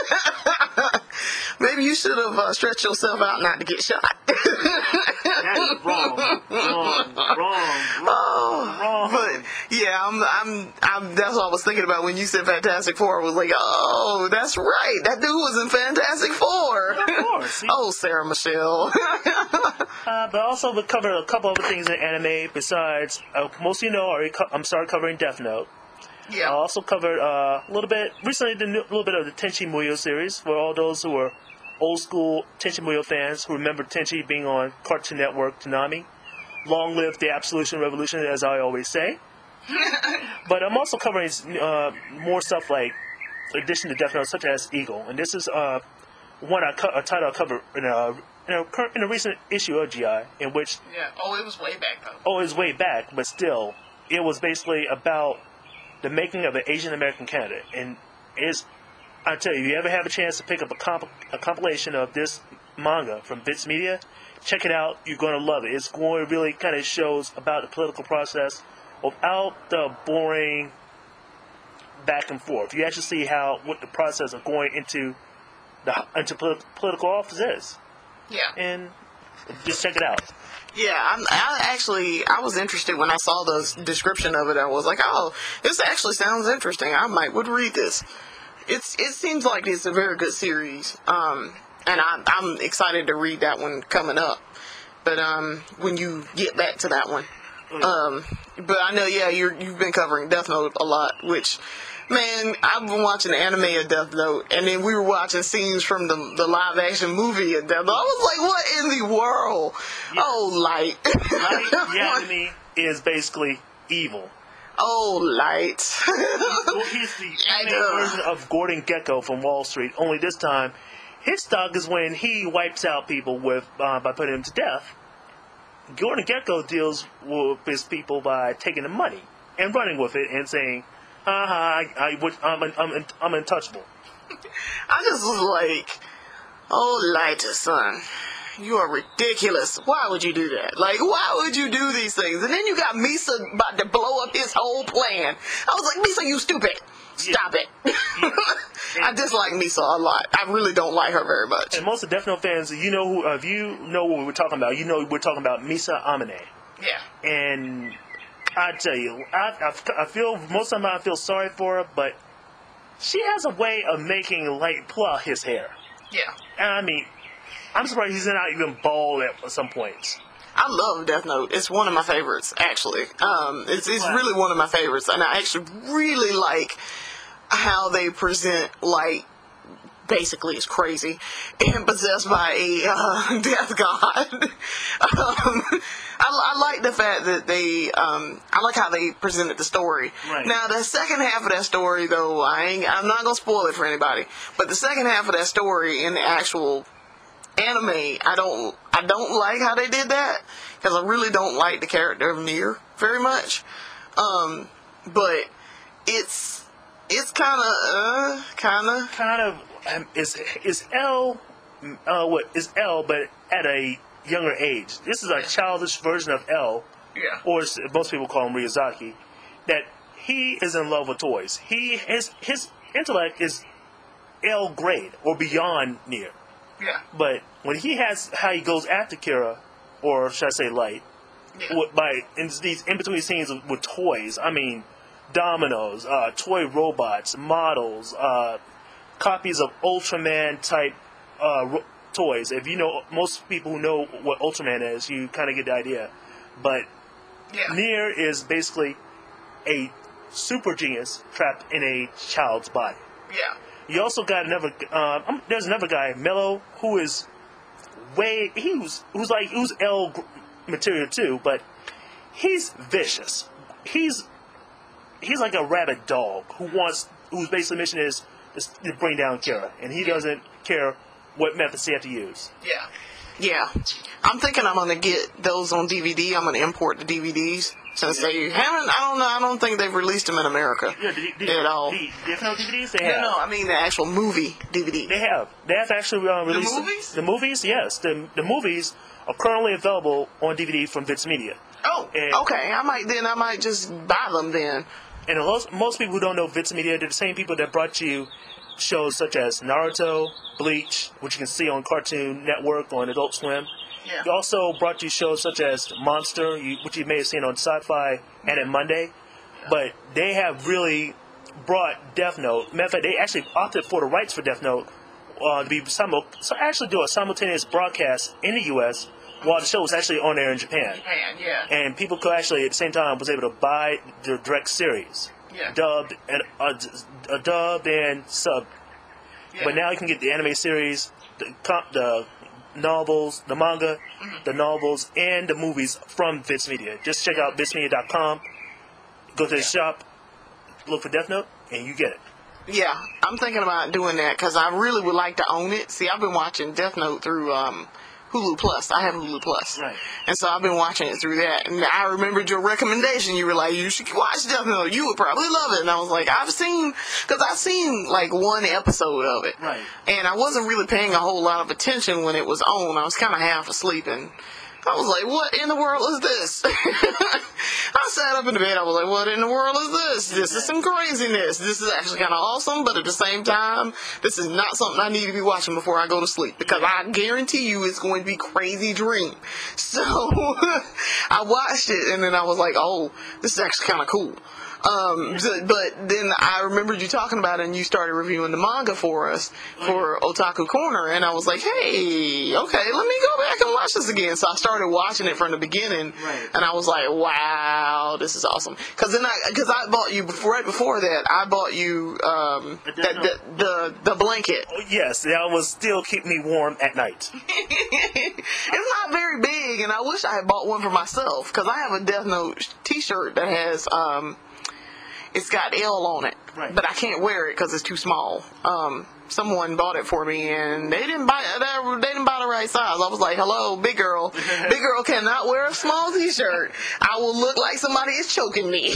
Maybe you should have uh, stretched yourself out not to get shot.
That's wrong, wrong, wrong,
Oh,
wrong.
but yeah, I'm, I'm, I'm. That's what I was thinking about when you said Fantastic Four. I was like, oh, that's right. That dude was in Fantastic Four.
Of course. See?
Oh, Sarah Michelle.
Uh, but also we covered a couple other things in anime besides, uh, most of you know, I already co- I'm started covering Death Note. I
Yeah.
also covered uh, a little bit, recently a little bit of the Tenchi Muyo series for all those who are old school Tenchi Muyo fans who remember Tenchi being on Cartoon Network, Toonami. Long live the Absolution Revolution, as I always say. But I'm also covering uh, more stuff like, in addition to Death Note, such as Eagle. And this is uh, one I co- a title I covered in a, in, a current, in a recent issue of G I, in which,
Yeah. Oh, it was way back though.
oh, it's way back, but still, it was basically about the making of an Asian American candidate. And it's I tell you, if you ever have a chance to pick up a, comp- a compilation of this manga from Bits Media, check it out. You're going to love it. It's going to really kind of shows about the political process without the boring back and forth. You actually see how what the process of going into the into polit- political office is.
Yeah.
And just check it out.
Yeah, I'm, I actually, I was interested when I saw the description of it. I was like, oh, this actually sounds interesting. I might would read this. It's It seems like it's a very good series, um, and I, I'm excited to read that one coming up. But um, when you get back to that one, um, but I know, yeah, you're, you've been covering Death Note a lot, which, man, I've been watching the anime of Death Note, and then we were watching scenes from the the live action movie of Death Note. I was like, what in the world?
Yeah.
Oh, Light.
Light, the anime is basically evil.
Oh, Light.
Well, he's the anime version of Gordon Gekko from Wall Street, only this time, his stock is when he wipes out people with uh, by putting them to death. Gordon Gekko deals with his people by taking the money and running with it and saying, haha, I, I, would- I'm, I'm, I'm untouchable.
I just was like, oh, Light, son. You are ridiculous. Why would you do that? Like, why would you do these things? And then you got Misa about to blow up his whole plan. I was like, Misa, you stupid. Stop
Yeah.
it.
Yeah.
I dislike Misa a lot. I really don't like her very much.
And most of the Death Note fans, you know who, uh, if you know what we're talking about, you know we're talking about Misa Amane.
Yeah.
And I tell you, I, I, I feel, most of the time I feel sorry for her, but she has a way of making Light pull out his hair.
Yeah.
And I mean, I'm surprised he's not even bald at some points.
I love Death Note. It's one of my favorites, actually. Um, it's it's
Wow.
really one of my favorites, and I actually really like how they present Light. Basically, is crazy and possessed by a uh, death god. um, I, I like the fact that they. Um, I like how they presented the story.
Right.
Now, the second half of that story, though, I ain't, I'm not gonna spoil it for anybody. But the second half of that story in the actual anime, I don't I don't like how they did that, because I really don't like the character of Nier very much. Um, but it's it's kind of uh, kind of
Kind of, um, is is L, uh, what is L, but at a younger age. This is a childish version of L,
yeah
or as most people call him Ryuzaki. That he is in love with toys. He his his intellect is L grade or beyond Nier.
yeah
But when he has how he goes after Kira, or should I say Light,
yeah.
with, by in these in between scenes with, with toys, I mean dominoes, uh, toy robots, models, uh, copies of Ultraman type uh, ro- toys. If you know, most people who know what Ultraman is, you kind of get the idea. But
yeah.
Nier is basically a super genius trapped in a child's body.
yeah.
You also got another. Uh, um, there's another guy, Mello, who is way. He was who's like who's L gr- material too, but he's vicious. He's he's like a rabid dog who wants whose basic mission is, is to bring down Kira, and he doesn't care what methods he have to use.
Yeah. Yeah. I'm thinking I'm gonna get those on D V D. I'm gonna import the D V Ds since they haven't. I don't know. I don't think they've released them in America
Yeah, the, the,
at all.
the Death Note D V Ds they
No,
have.
no, I mean the actual movie D V D.
They have. They have actually uh, released
movies?
The movies, yes. The the movies are currently available on D V D from Viz Media.
Oh,
And-
okay. I might then. I might just buy them then.
And most, most people who don't know Viz Media, they're the same people that brought you shows such as Naruto, Bleach, which you can see on Cartoon Network on Adult Swim.
Yeah.
They also brought you shows such as Monster, you, which you may have seen on Sci-Fi and at Monday. But they have really brought Death Note. Matter of fact, they actually opted for the rights for Death Note uh, to be simul- so actually do a simultaneous broadcast in the U S while the show was actually on air in Japan.
Japan, yeah.
And people could actually at the same time was able to buy the direct series,
Yeah.
dubbed and uh, uh, dubbed and sub.
Yeah.
But now you can get the anime series, the comp, the novels, the manga,
Mm-hmm.
the novels, and the movies from Viz Media. Just check out viz media dot com. Go to the
Yeah.
shop, look for Death Note, and you get it.
Yeah, I'm thinking about doing that because I really would like to own it. See, I've been watching Death Note through um, Hulu Plus. I have Hulu Plus.
Right.
And so I've been watching it through that. And I remembered your recommendation. You were like, you should watch Death Note. You would probably love it. And I was like, I've seen, because I've seen like one episode of it.
Right.
And I wasn't really paying a whole lot of attention when it was on. I was kind of half asleep, and I was like, what in the world is this? I sat up in the bed. I was like, what in the world is this? This is some craziness. This is actually kind of awesome, but at the same time, this is not something I need to be watching before I go to sleep, because I guarantee you it's going to be crazy dream. So I watched it, and then I was like, oh, this is actually kind of cool. Um, so- but then I remembered you talking about it, and you started reviewing the manga for us for Otaku Corner, and I was like, hey, okay, let me go back and watch this again. So I started watching it from the beginning,
Right.
and I was like, wow, this is awesome. Because then I, because I bought you before, right before that, I bought you um,
The
the,
Death
the the the blanket.
Oh, yes, that will still keep me warm at night.
It's not very big, and I wish I had bought one for myself, because I have a Death Note T-shirt that has um. It's got L on it,
Right.
but I can't wear it because it's too small. Um, someone bought it for me, and they didn't buy they didn't buy the right size. I was like, "Hello, big girl. Big girl cannot wear a small T-shirt. I will look like somebody is choking me."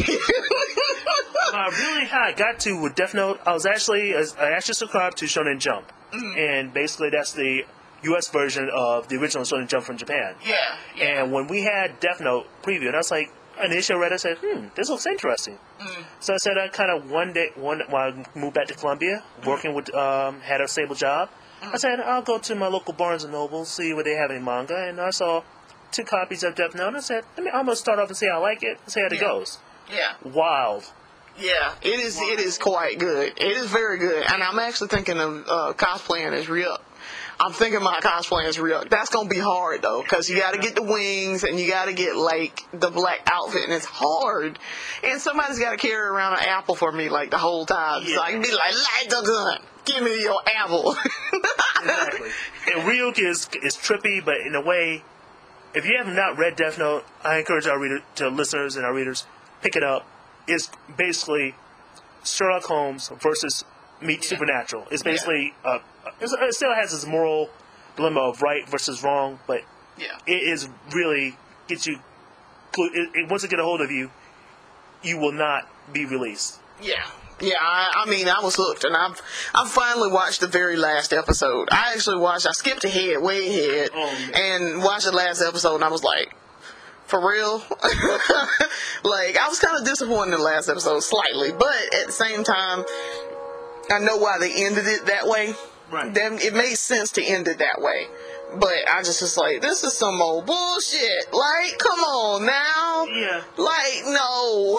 uh, really, how I got to with Death Note, I was actually I actually subscribed to Shonen Jump,
Mm-hmm.
and basically that's the U S version of the original Shonen Jump from Japan.
yeah,
And when we had Death Note preview, and I was like, initially read it, I said, hmm, this looks interesting.
Mm.
So I said, I kind of one day, one when I moved back to Columbia, working with, um, had a stable job. I said, I'll go to my local Barnes and Noble, see what they have in manga, and I saw two copies of Death Note, and I said, let me, I'm gonna start off and see how I like it, and see how it
Yeah.
goes.
yeah.
Wild.
Yeah, it is. It is quite good. It is very good, and I'm actually thinking of uh, cosplaying as Ryuk. I'm thinking about cosplaying as Ryuk. That's gonna be hard though, because you got to get the wings and you got to get like the black outfit, and it's hard. And somebody's got to carry around an apple for me like the whole time, so I can be like, light the gun, give me your apple.
Exactly. And Ryuk is is trippy, but in a way, if you have not read Death Note, I encourage our reader, to listeners and our readers, pick it up. It's basically Sherlock Holmes versus meet
Yeah.
Supernatural. It's basically uh, it's, it still has its moral dilemma of right versus wrong, but
Yeah.
it is really gets you. It, it, once it get a hold of you, you will not be released.
Yeah. Yeah, I, I mean, I was hooked, and I've I've finally watched the very last episode. I actually watched. I skipped ahead, way ahead,
Oh, man.
and watched the last episode, and I was like, for real? Like, I was kind of disappointed in the last episode, slightly, but at the same time, I know why they ended it that way.
Right.
Then it made sense to end it that way. But I just was like, this is some old bullshit. Like, come on now.
Yeah.
Like, no.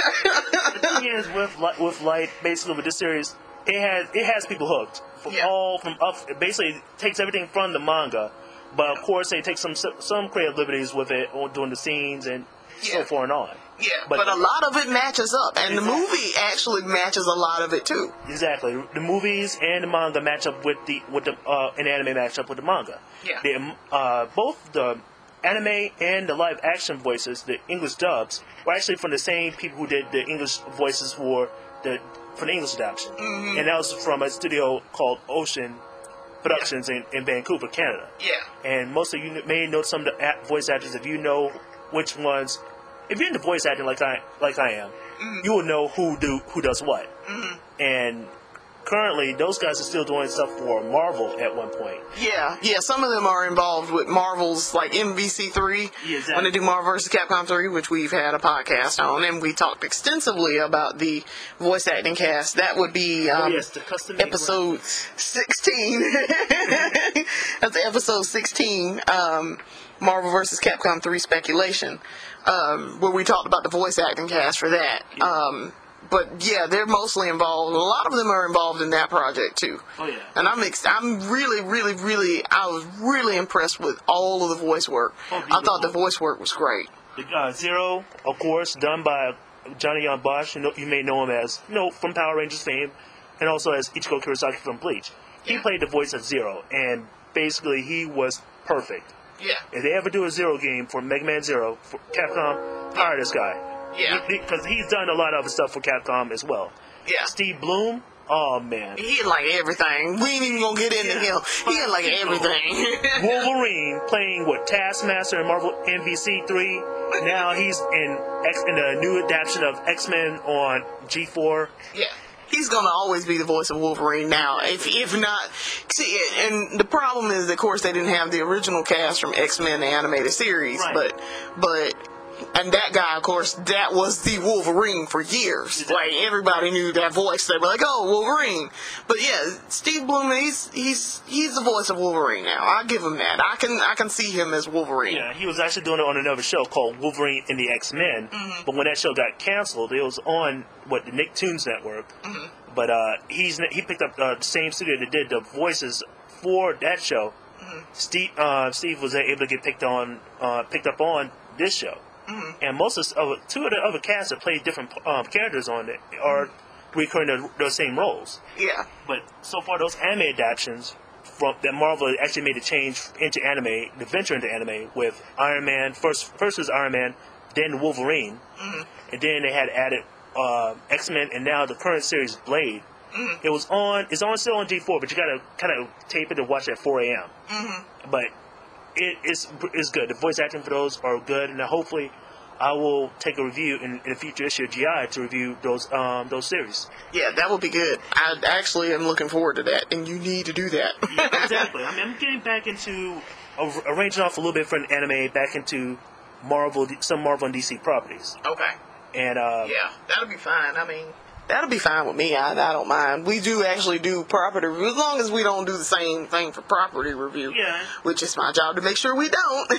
The thing is, with Li- with Light, basically with this series, it has it has people hooked from
Yeah.
all from up. It basically takes everything from the manga, but of course they take some some creative liberties with it, or doing the scenes and
Yeah.
so forth and on.
Yeah,
But-
but, a lot of it matches up, and the
Exactly.
movie actually matches a lot of it too.
Exactly, the movies and the manga match up with the with the uh, an anime match up with the manga.
Yeah.
The, uh, both the anime and the live action voices, the English dubs, were actually from the same people who did the English voices for the for the English adaptation,
Mm-hmm.
and that was from a studio called Ocean Productions in, in Vancouver, Canada.
Yeah,
And most of you may know some of the act- voice actors. If you know which ones, if you're into voice acting like I like I am, you will know who do who does what. And currently, those guys are still doing stuff for Marvel at one point.
yeah, yeah. Some of them are involved with Marvel's like M V C three
Yeah, exactly.
when they do Marvel versus. Capcom three, which we've had a podcast on, and we talked extensively about the voice acting cast. That would be um,
oh yes, the custom made
episode sixteen. That's episode sixteen. Um, Marvel versus. Capcom three speculation, um, where we talked about the voice acting cast for that. Um, but yeah, they're mostly involved. A lot of them are involved in that project too.
Oh yeah.
And I'm ex- I'm really, really, really, I was really impressed with all of the voice work.
Oh,
I thought the
beautiful.
voice work was great.
The, uh, Zero, of course, done by Johnny Young Bosch. You know, you may know him as you know from Power Rangers fame, and also as Ichigo Kurosaki from Bleach. He
Yeah.
played the voice of Zero, and basically he was perfect.
Yeah.
If they ever do a Zero game for Mega Man Zero for Capcom, hire this guy.
Yeah.
Because he's done a lot of other stuff for Capcom as well.
Yeah.
Steve Bloom, Oh man,
He didn't like everything. We ain't even gonna get into
Yeah.
him. He didn't like everything.
Wolverine playing with Taskmaster in Marvel N B C three. Now he's in X in the new adaptation of X-Men on G four.
Yeah. He's gonna always be the voice of Wolverine now. If if not, see, and the problem is, of course, they didn't have the original cast from X-Men the animated series,
Right.
but but. And that guy, of course, that was the Wolverine for years. Like, everybody knew that voice. They were like, oh, Wolverine. But yeah, Steve Blum, he's he's he's the voice of Wolverine now. I'll give him that. I can I can see him as Wolverine.
Yeah, he was actually doing it on another show called Wolverine and the X-Men.
Mm-hmm.
But when that show got canceled, it was on what the Nicktoons network.
Mm-hmm.
But uh, he's he picked up uh, the same studio that did the voices for that show.
Mm-hmm.
Steve uh, Steve was able to get picked on uh, picked up on this show.
Mm-hmm.
And most of the, two of the other casts that played different um, characters on it are recurring the, those same roles.
Yeah.
But so far, those anime adaptations from that Marvel actually made a change into anime, the venture into anime with Iron Man. First, first was Iron Man, then Wolverine,
Mm-hmm.
and then they had added uh, X-Men, and now the current series Blade.
Mm-hmm.
It was on. It's on still on G four, but you gotta kind of tape it and watch it at four a.m.
Mm-hmm.
But it is is good. The voice acting for those are good, and hopefully, I will take a review in, in a future issue of G I to review those um, those series.
Yeah, that would be good. I actually am looking forward to that, and you need to do that.
Yeah, exactly. I mean, I'm getting back into uh, arranging off a little bit for an anime, back into Marvel, some Marvel and D C properties,
Okay.
and uh,
Yeah, that'll be fine. I mean, that'll be fine with me. I, I don't mind. We do actually do property review, as long as we don't do the same thing for property review.
Yeah.
Which is my job to make sure we don't.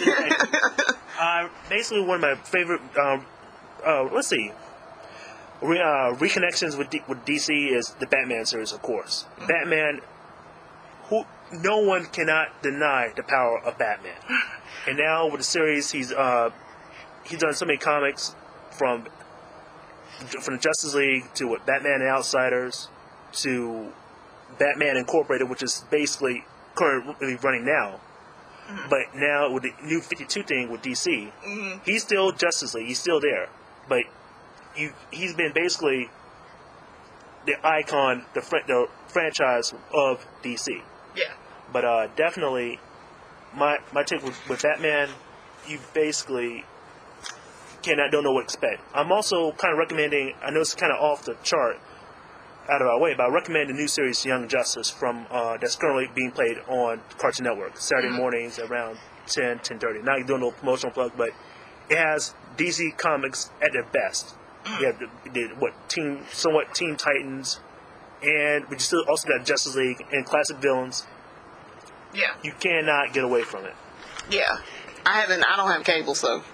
uh, basically one of my favorite. Um, uh, let's see. Re, uh, reconnections with D, with D C is the Batman series, of course. Mm-hmm. Batman, who no one cannot deny the power of Batman, and now with the series, he's uh, he's done so many comics from from the Justice League to what Batman and Outsiders to Batman Incorporated, which is basically currently running now. Mm-hmm. But now with the new fifty-two thing with D C, mm-hmm. he's still Justice League. He's still there, but you, he's been basically the icon, the, fr- the franchise of D C.
Yeah.
But uh, definitely, my my take with, with Batman, you basically cannot don't know what to expect. I'm also kind of recommending. I know it's kind of off the chart, out of our way, but I recommend the new series Young Justice from uh, that's currently being played on Cartoon Network Saturday mm-hmm. mornings around ten, ten thirty. Not doing no promotional plug, but it has D C Comics at their best. Mm-hmm. You have the, the what team, somewhat Teen Titans, and but you still also got Justice League and classic villains.
Yeah,
you cannot get away from it.
Yeah. I haven't. I don't have cable, so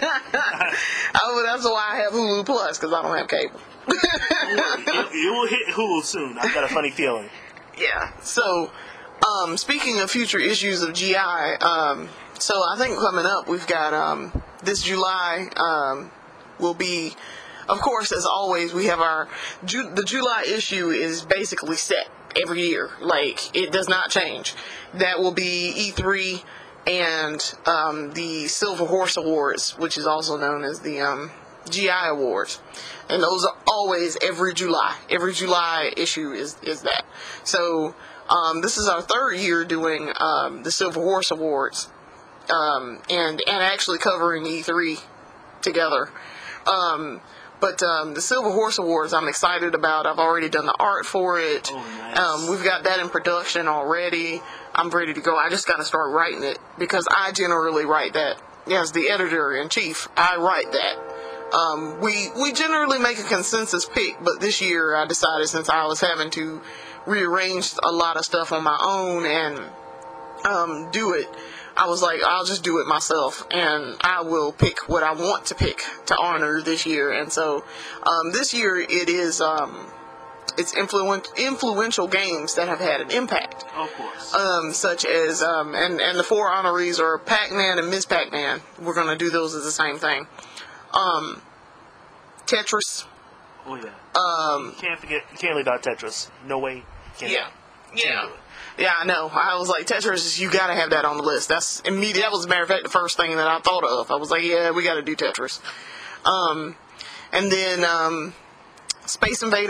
oh, that's why I have Hulu Plus, because I don't have cable.
it, it will hit Hulu soon. I've got a funny feeling.
Yeah. So, um, speaking of future issues of G I, um, so I think coming up we've got um, this July um, will be, of course, as always, we have our Ju- the July issue is basically set every year. Like, it does not change. That will be E three. And um, the Silver Horse Awards, which is also known as the um, G I Awards. And those are always every July. Every July issue is, is that. So um, this is our third year doing um, the Silver Horse Awards. Um, and, and actually covering E three together. Um, but um, the Silver Horse Awards I'm excited about. I've already done the art for it.
Oh, nice.
Um, we've got that in production already. I'm ready to go. I just got to start writing it, because I generally write that. As the editor-in-chief, I write that. Um, we we generally make a consensus pick, but this year I decided, since I was having to rearrange a lot of stuff on my own and um, do it, I was like, I'll just do it myself, and I will pick what I want to pick to honor this year. And so um, this year it is... Um, It's influen- influential games that have had an impact.
Of course.
Um, such as, um, and, and the four honorees are Pac-Man and Miz Pac-Man. We're going to do those as the same thing. Um, Tetris.
Oh, yeah.
Um,
you can't forget, you can't leave out Tetris. No way. Can't
yeah.
Can't
Yeah. Yeah, I know. I was like, Tetris, you got to have that on the list. That's immediate. That was, as a matter of fact, the first thing that I thought of. I was like, yeah, we got to do Tetris. Um, and then um, Space Invaders.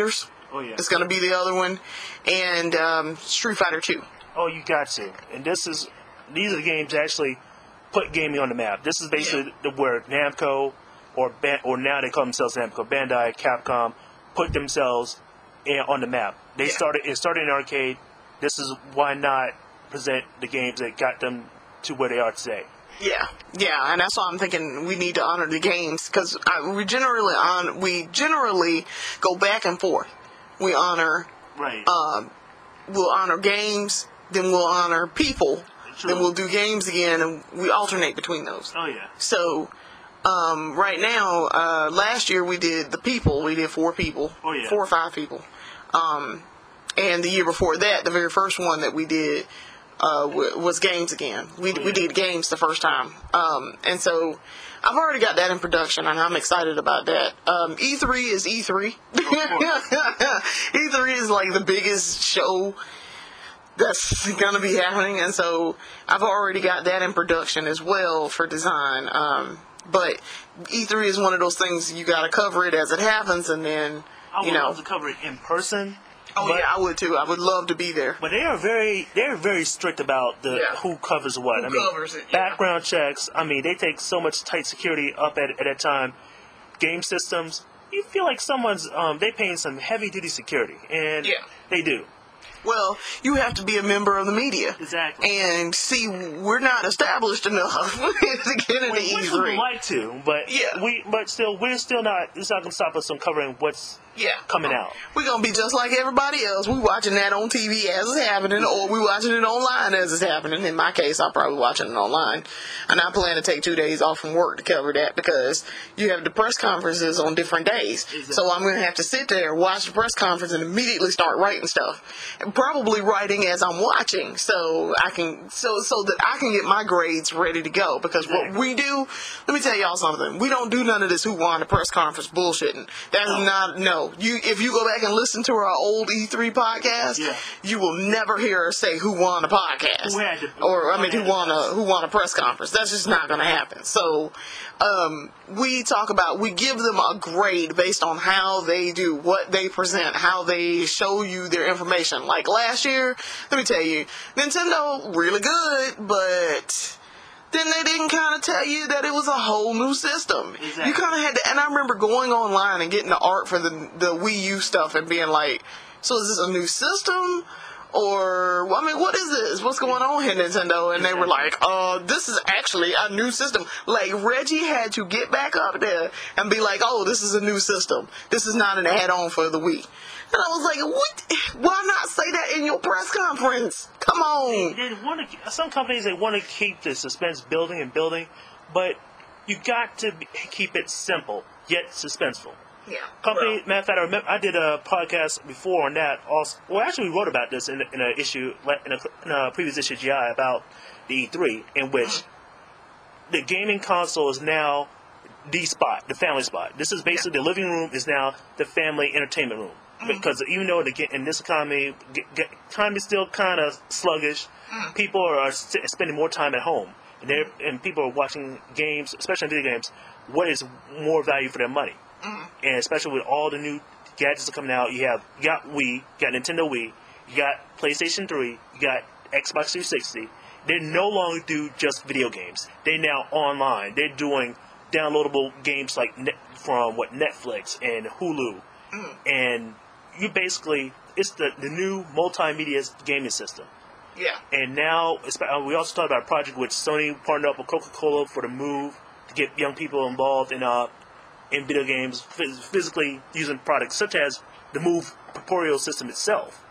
Oh, yeah.
It's going to be the other one, and um, Street Fighter two.
Oh, you got to. And this is these are the games that actually put gaming on the map. This is basically
Yeah.
the, where Namco or Ban- or now they call themselves Namco, Bandai, Capcom put themselves in, on the map. They
Yeah.
started it started in arcade. This is why not present the games that got them to where they are today.
Yeah, yeah, and that's why I'm thinking we need to honor the games, because we generally on we generally go back and forth. We honor,
Right.
um, we'll honor games, then we'll honor people,
True.
then we'll do games again, and we alternate between those.
Oh yeah.
So, um, right now, uh, last year we did the people. We did four people,
Oh, yeah.
four or five people, um, and the year before that, the very first one that we did. Uh, w- was games again. We
Oh, yeah.
we did games the first time, um, and so I've already got that in production, and I'm excited about that. Um, E three is E three. E three is like the biggest show that's gonna be happening, and so I've already got that in production as well for design. Um, but E three is one of those things you got to cover it as it happens, and then
I would
you know.
love to cover it in person.
Oh
but,
yeah, I would too. I would love to be there.
But they are very they're very strict about the
Yeah.
who covers what.
Who
I mean,
covers it, yeah.
background checks. I mean, they take so much tight security up at at that time. Game systems. You feel like someone's um they paying some heavy duty security, and
Yeah.
they do.
Well, you have to be a member of the media.
Exactly.
And see, we're not established enough to get into
Which
E
we would
three.
like to, but
Yeah.
we but still we're still not. It's not going to stop us from covering what's
Yeah.
coming out.
We're going to be just like everybody else. We watching that on T V as it's happening, or we watching it online as it's happening. In my case, I'll probably watching it online. And I plan to take two days off from work to cover that, because you have the press conferences on different days.
Exactly.
So I'm going to have to sit there, watch the press conference, and immediately start writing stuff. And probably writing as I'm watching, so I can so so that I can get my grades ready to go. Because
Exactly.
what we do, let me tell y'all something. We don't do none of this who won the press conference bullshitting. That is
No.
not no. You if you go back and listen to our old E three podcast,
Yeah.
you will never hear us say who won the podcast.
Who had the-
or I
who
mean who
had
won
the-
a who won a press conference. That's just not going to happen. So um, we talk about we give them a grade based on how they do, what they present, how they show you their information. Like last year, let me tell you, Nintendo really good, but then they didn't kind of tell you that it was a whole new system.
Exactly.
You kind of had to, and I remember going online and getting the art for the the Wii U stuff and being like, so is this a new system? Or, well, I mean, what is this? What's going on here, Nintendo? And they were like, uh, this is actually a new system. Like, Reggie had to get back up there and be like, oh, this is a new system. This is not an add-on for the Wii. And I was like, what? Why not say that in your press conference? Come on.
They want to. Some companies they want to keep the suspense building and building, but you got to be, keep it simple yet suspenseful.
Yeah.
Company, matter of fact, I remember I did a podcast before on that. Also, well, actually, we wrote about this in, in an issue, in a, in a previous issue of G I about the E three, in which the gaming console is now the spot, the family spot. This is basically the living room is now the family entertainment room. Because even though the, in this economy, g- g- time is still kind of sluggish, people are st- spending more time at home, and, they're- and people are watching games, especially in video games. What is more value for their money? And especially with all the new gadgets that are coming out, you have you got Wii, you got Nintendo Wii, you got PlayStation three, you got Xbox three sixty. They no longer do just video games. They're now online. They're doing downloadable games like net, from what Netflix and Hulu, and you basically it's the the new multimedia gaming system.
Yeah.
And now it's- uh, we also talked about a project which Sony partnered up with Coca-Cola for the Move to get young people involved in uh in video games, phys- physically using products such as the Move corporeal system itself.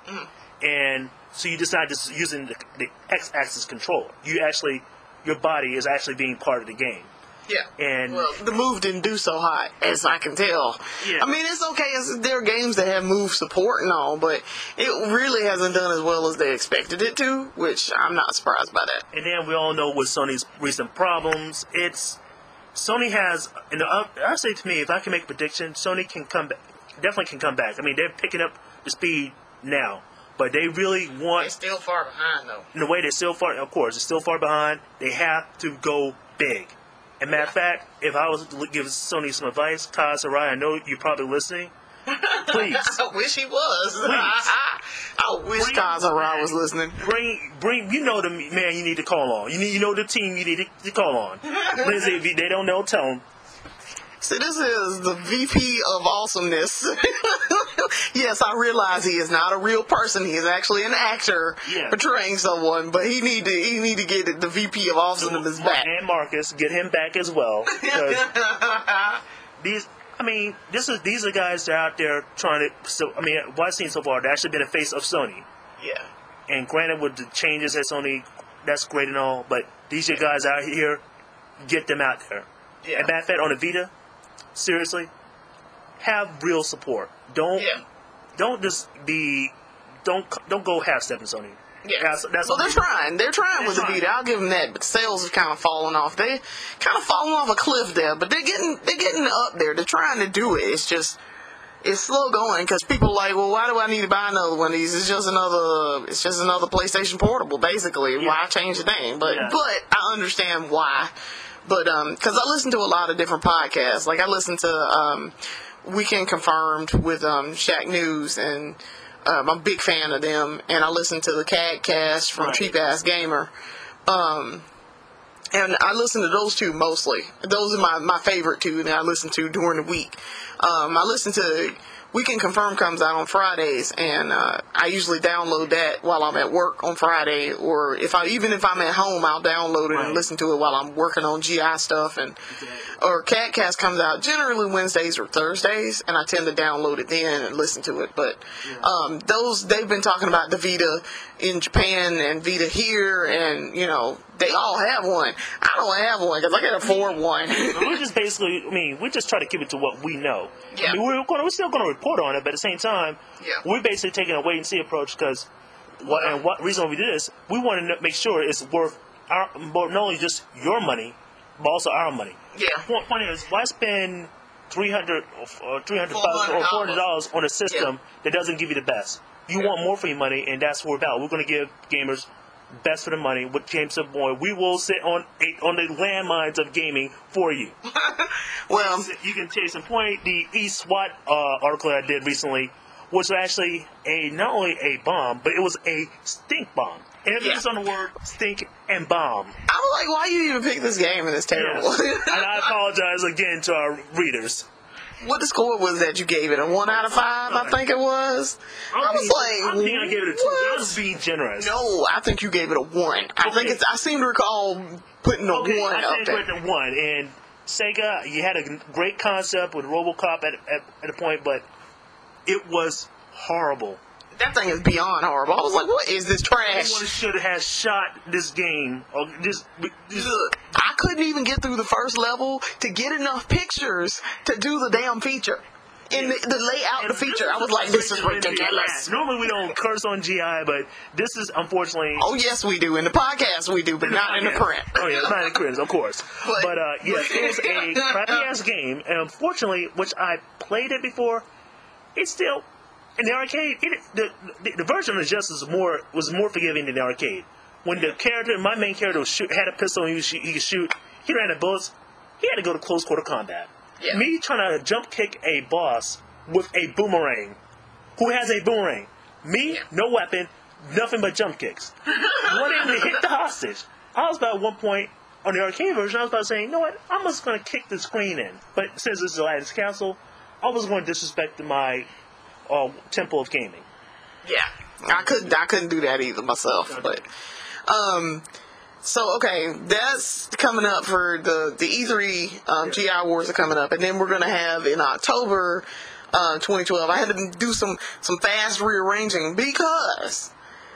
And so you decide just using the, the X-axis controller. You actually, your body is actually being part of the game.
Yeah.
And
Well, the move didn't do so hot, as I can tell.
Yeah.
I mean, it's okay. It's, there are games that have move support and all, but it really hasn't done as well as they expected it to, which I'm not surprised by that.
and then we all know with Sony's recent problems, it's Sony has. And I I say to me, if I can make a prediction, Sony can come back. Definitely can come back. I mean, they're picking up the speed now, but they really want.
It's still far behind, though.
In a way, they're still far. Of course, they're still far behind. They have to go big. And matter of fact, if I was to give Sony some advice, Kaz Sarai, I know you're probably listening. Please.
I wish he was.
Please.
I wish
Bring
Kazara was listening.
Bring, bring. You know the man you need to call on. You need, you know the team you need to, to call on. Lindsay, if they don't know, tell them.
So this is the V P of awesomeness. Yes, I realize he is not a real person. He is actually an actor
Yeah.
portraying someone, but he need to he need to get the V P of awesomeness back.
And Marcus, get him back as well. 'Cause these, I mean, this is these are guys that are out there trying to. So I mean, what I've seen so far, they've actually been a face of Sony.
Yeah.
And granted, with the changes at Sony, that's great and all, but these are guys out here, get them out there.
Yeah.
And matter of fact, on the Vita, seriously, have real support. Don't
Yeah.
don't just be don't don't go half stepping Sony.
Yeah.
That's, that's
well, they're trying. They're trying
They're
with the
trying.
Vita. I'll give them that. But sales have kind of fallen off. They kind of fallen off a cliff there. But they're getting they're getting up there. They're trying to do it. It's just it's slow going because people are like, well, why do I need to buy another one of these? It's just another it's just another PlayStation Portable, basically.
Yeah.
Why change the name? But
Yeah.
but I understand why. But um, because I listen to a lot of different podcasts. Like I listen to um, Weekend Confirmed with um Shaq News and. Um, I'm a big fan of them, and I listen to the C A D Cast from
Right.
Cheap Ass Gamer, um, and I listen to those two mostly. Those are my, my favorite two that I listen to during the week. Um, I listen to Weekend Confirm comes out on Fridays, and uh, I usually download that while I'm at work on Friday, or if I even if I'm at home, I'll download it
Right.
and listen to it while I'm working on G I stuff. And or C A D Cast comes out generally Wednesdays or Thursdays, and I tend to download it then and listen to it. But um, those they've been talking about the Vita in Japan and Vita here, and you know they all have one. I don't have one because I can afford one.
We're just basically, I mean, we just try to keep it to what we know.
Yeah.
I mean, we're, gonna, we're still going to report on it, but at the same time,
Yeah.
we're basically taking a wait and see approach because, what and what reason we do this, we want to make sure it's worth our, not only just your money, but also our money.
Yeah.
Point, point is, why spend three hundred or three hundred bucks or four hundred dollars on a system
Yeah.
that doesn't give you the best? You want more for your money, and that's what we're about. We're going to give gamers best for the money. With James Boy, we will sit on a, on the landmines of gaming for you.
Well,
You can take some point. The eSWAT uh, article I did recently was actually a not only a bomb, but it was a stink bomb. Emphasis
Yeah.
on the word stink and bomb.
I was like, why you even pick this game and it's terrible?
Yes. And I apologize again to our readers.
What the score was that you gave it? A one out of five, I think it was. I was like,
I think I gave it a two. I
what?
was being generous.
No, I think you gave it a one. I think
Okay.
it's. I seem to recall putting a
Okay,
one
I
up
think
there.
with the one. And Sega, you had a great concept with RoboCop at, at, at a point, but it was horrible.
That thing is beyond horrible. I was like, what is this trash?
Someone should have shot this game. Or just, just
Look, I couldn't even get through the first level to get enough pictures to do the damn feature. In the, the layout of the feature, I was like, this is ridiculous.
Normally we don't curse on G I, but this is unfortunately.
Oh, yes, we do. In the podcast, we do, but not in the print.
Oh yeah, not in the print, of course.
But-
But uh, yes, it was a crappy ass game, and unfortunately, which I played it before, it's still in the arcade. It, the, the the version of Justice was more was more forgiving than the arcade. When the character, my main character, was shoot, had a pistol and he, shoot, he could shoot, he ran at bullets. He had to go to close quarter combat.
Yeah.
Me trying to jump kick a boss with a boomerang, who has a boomerang. Me,
Yeah.
no weapon, nothing but jump kicks. Wanting to hit the hostage. I was about one point on the arcade version. I was about saying, you know what? I'm just going to kick the screen in. But since this is Aladdin's Castle, I was going to disrespect my uh, temple of gaming.
Yeah, I couldn't. I couldn't do that either myself. But um, so okay, that's coming up for the the E three um, G I Awards are coming up, and then we're gonna have in October uh, twenty twelve. I had to do some some fast rearranging because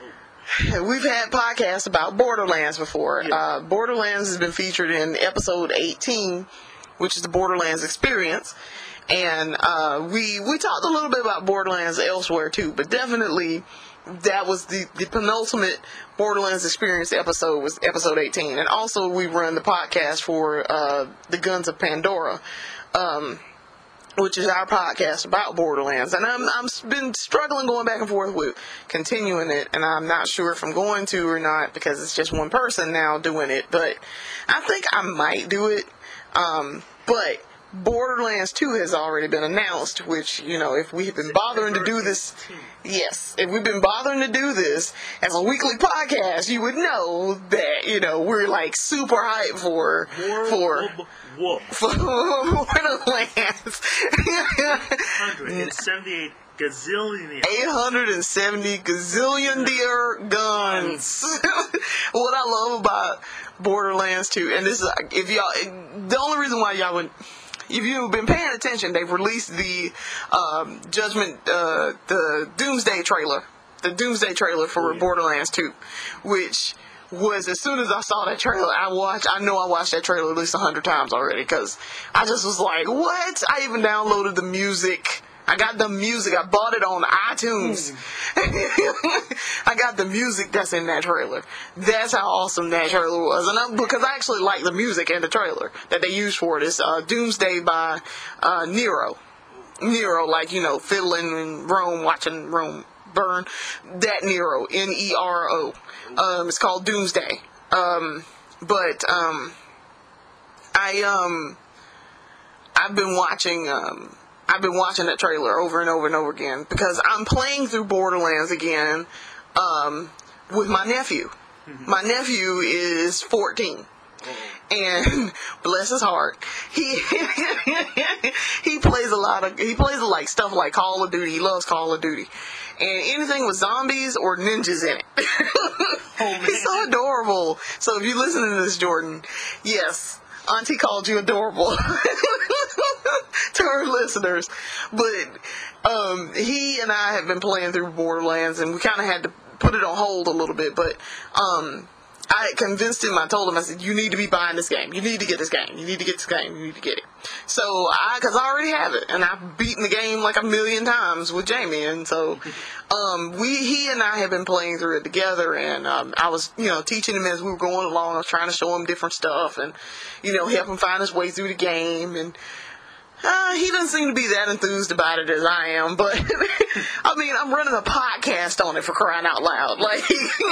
we've had podcasts about Borderlands before.
Yeah.
Uh, Borderlands has been featured in episode eighteen, which is the Borderlands Experience. And uh, we we talked a little bit about Borderlands elsewhere too, but definitely that was the, the penultimate Borderlands Experience episode was episode eighteen. And also we run the podcast for uh, the Guns of Pandora, um, which is our podcast about Borderlands. And I'm I'm been struggling going back and forth with continuing it, and I'm not sure if I'm going to or not because it's just one person now doing it. But I think I might do it. Um, but Borderlands two has already been announced, which, you know, if we have been bothering to do this, yes, if we've been bothering to do this as a weekly podcast, you would know that, you know, we're like super hyped for, for, for Borderlands.
one hundred seventy-eight gazillion.
eight hundred seventy gazillion deer guns. What I love about Borderlands two, and this is, if y'all, the only reason why y'all would, if you've been paying attention, they've released the um, Judgment, uh, the Doomsday trailer, the Doomsday trailer for oh, yeah. Borderlands two, which was, as soon as I saw that trailer, I watched, I know I watched that trailer at least a hundred times already, because I just was like, what? I even downloaded the music. I got the music. I bought it on iTunes. I got the music that's in that trailer. That's how awesome that trailer was. And I, because I actually like the music in the trailer that they used for it. It's uh, Doomsday by uh, Nero. Nero, like, you know, fiddling in Rome, watching Rome burn. That Nero, N E R O. Um, it's called Doomsday. Um, but um, I um, I've been watching. Um, I've been watching that trailer over and over and over again because I'm playing through Borderlands again um, with my nephew. Mm-hmm. My nephew is fourteen. And bless his heart, he he plays a lot of he plays like stuff like Call of Duty. He loves Call of Duty, and anything with zombies or ninjas in it. Oh, he's so adorable. So if you listen to this, Jordan, yes, Auntie called you adorable to her listeners. But um, he and I have been playing through Borderlands, and we kind of had to put it on hold a little bit, but. Um, I convinced him, I told him, I said, you need to be buying this game. You need to get this game. You need to get this game. You need to get it. So, I, because I already have it, and I've beaten the game like a million times with Jamie, and so, um, we, he and I have been playing through it together, and, um, I was, you know, teaching him as we were going along. I was trying to show him different stuff, and, you know, help him find his way through the game, and, Uh, he doesn't seem to be that enthused about it as I am, but I mean, I'm running a podcast on it, for crying out loud. Like,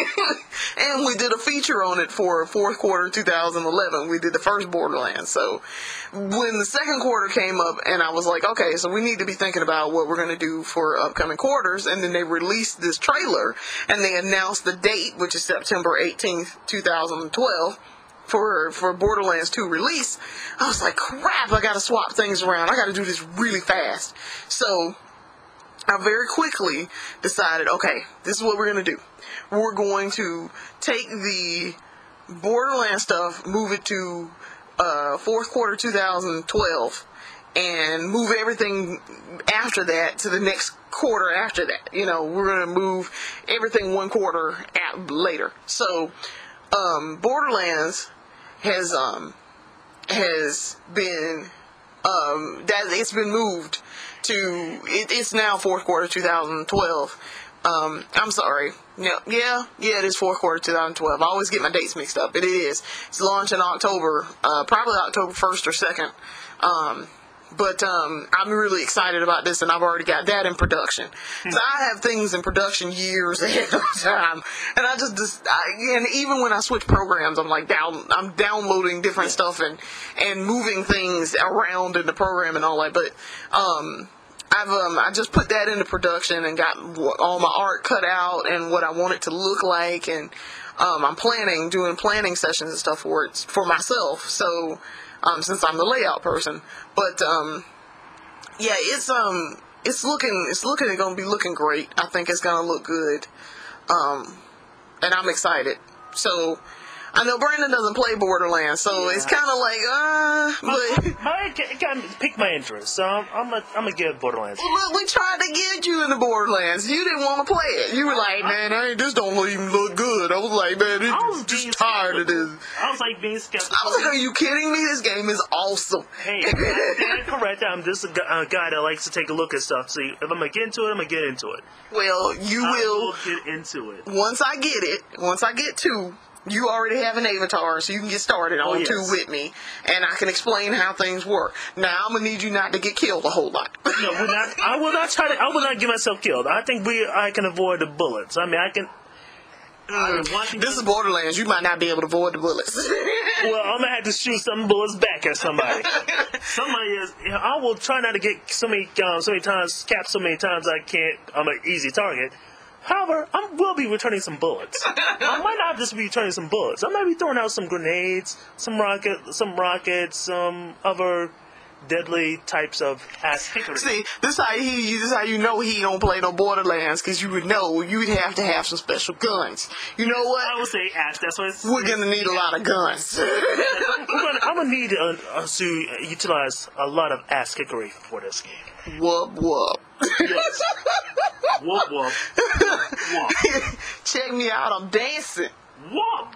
and we did a feature on it for fourth quarter twenty eleven. We did the first Borderlands. So when the second quarter came up, and I was like, okay, so we need to be thinking about what we're going to do for upcoming quarters. And then they released this trailer, and they announced the date, which is September eighteenth, twenty twelve. For, for Borderlands two release. I was like, crap, I gotta swap things around. I gotta do this really fast. So, I very quickly decided, okay, this is what we're gonna do. We're going to take the Borderlands stuff, move it to uh, fourth quarter twenty twelve, and move everything after that to the next quarter after that. You know, we're gonna move everything one quarter at, later. So, um, Borderlands has um has been um that it's been moved to it, it's now fourth quarter twenty twelve. Um, I'm sorry. Yeah, yeah, yeah. It is fourth quarter twenty twelve. I always get my dates mixed up. It is. It's launched in October, uh, probably October first or second. Um, But um, I'm really excited about this, and I've already got that in production. So I have things in production years ahead of time, and I just, just I, and even when I switch programs, I'm like down, I'm downloading different stuff and and moving things around in the program and all that. But um, I've um, I just put that into production and got all my art cut out and what I want it to look like, and um, I'm planning, doing planning sessions and stuff for it for myself. So. Um, since I'm the layout person, but um, yeah, it's um, it's looking, it's looking, it's gonna be looking great. I think it's gonna look good, um, and I'm excited. So I know Brandon doesn't play Borderlands, so yeah. It's kind of like, uh, but
my, my, piqued my interest, so I'm, I'm gonna, I'm gonna give Borderlands.
Well, we tried to get you in the Borderlands. You didn't want to play it. You were like, man, I, this don't even look good. I was like, man, it,
I was
just tired
skeptical.
of this.
I was like being skeptical.
I was like, are you kidding me? This game is awesome.
Hey, I'm correct. I'm just a guy that likes to take a look at stuff. See, if I'm gonna get into it, I'm gonna get into it.
Well, you
I
will,
will get into it.
Once I get it, once I get two, you already have an avatar, so you can get started on
oh, yes.
two with me, and I can explain how things work. Now, I'm gonna need you not to get killed a whole lot.
No, we're not, I will not try to. I will not get myself killed. I think we. I can avoid the bullets. I mean, I can. I've been watching
This is Borderlands. You might not be able to avoid the bullets.
Well, I'm gonna have to shoot some bullets back at somebody. Somebody is. You know, I will try not to get so many, um, so many times capped so many times I can't. I'm an easy target. However, I will be returning some bullets. I might not just be returning some bullets. I might be throwing out some grenades, some rocket, some rockets, some other deadly types of ass kickery.
See, this how he, this how you know he don't play no Borderlands, because you would know you'd have to have some special guns. You know what?
I would say ass. That's what it's.
We're gonna need a lot of guns.
I'm gonna, I'm gonna need uh, uh, to utilize a lot of ass kickery for this game.
Whoop whoop.
Yes. Whoop whoop. Whoop.
Check me out, I'm dancing.
Whoop.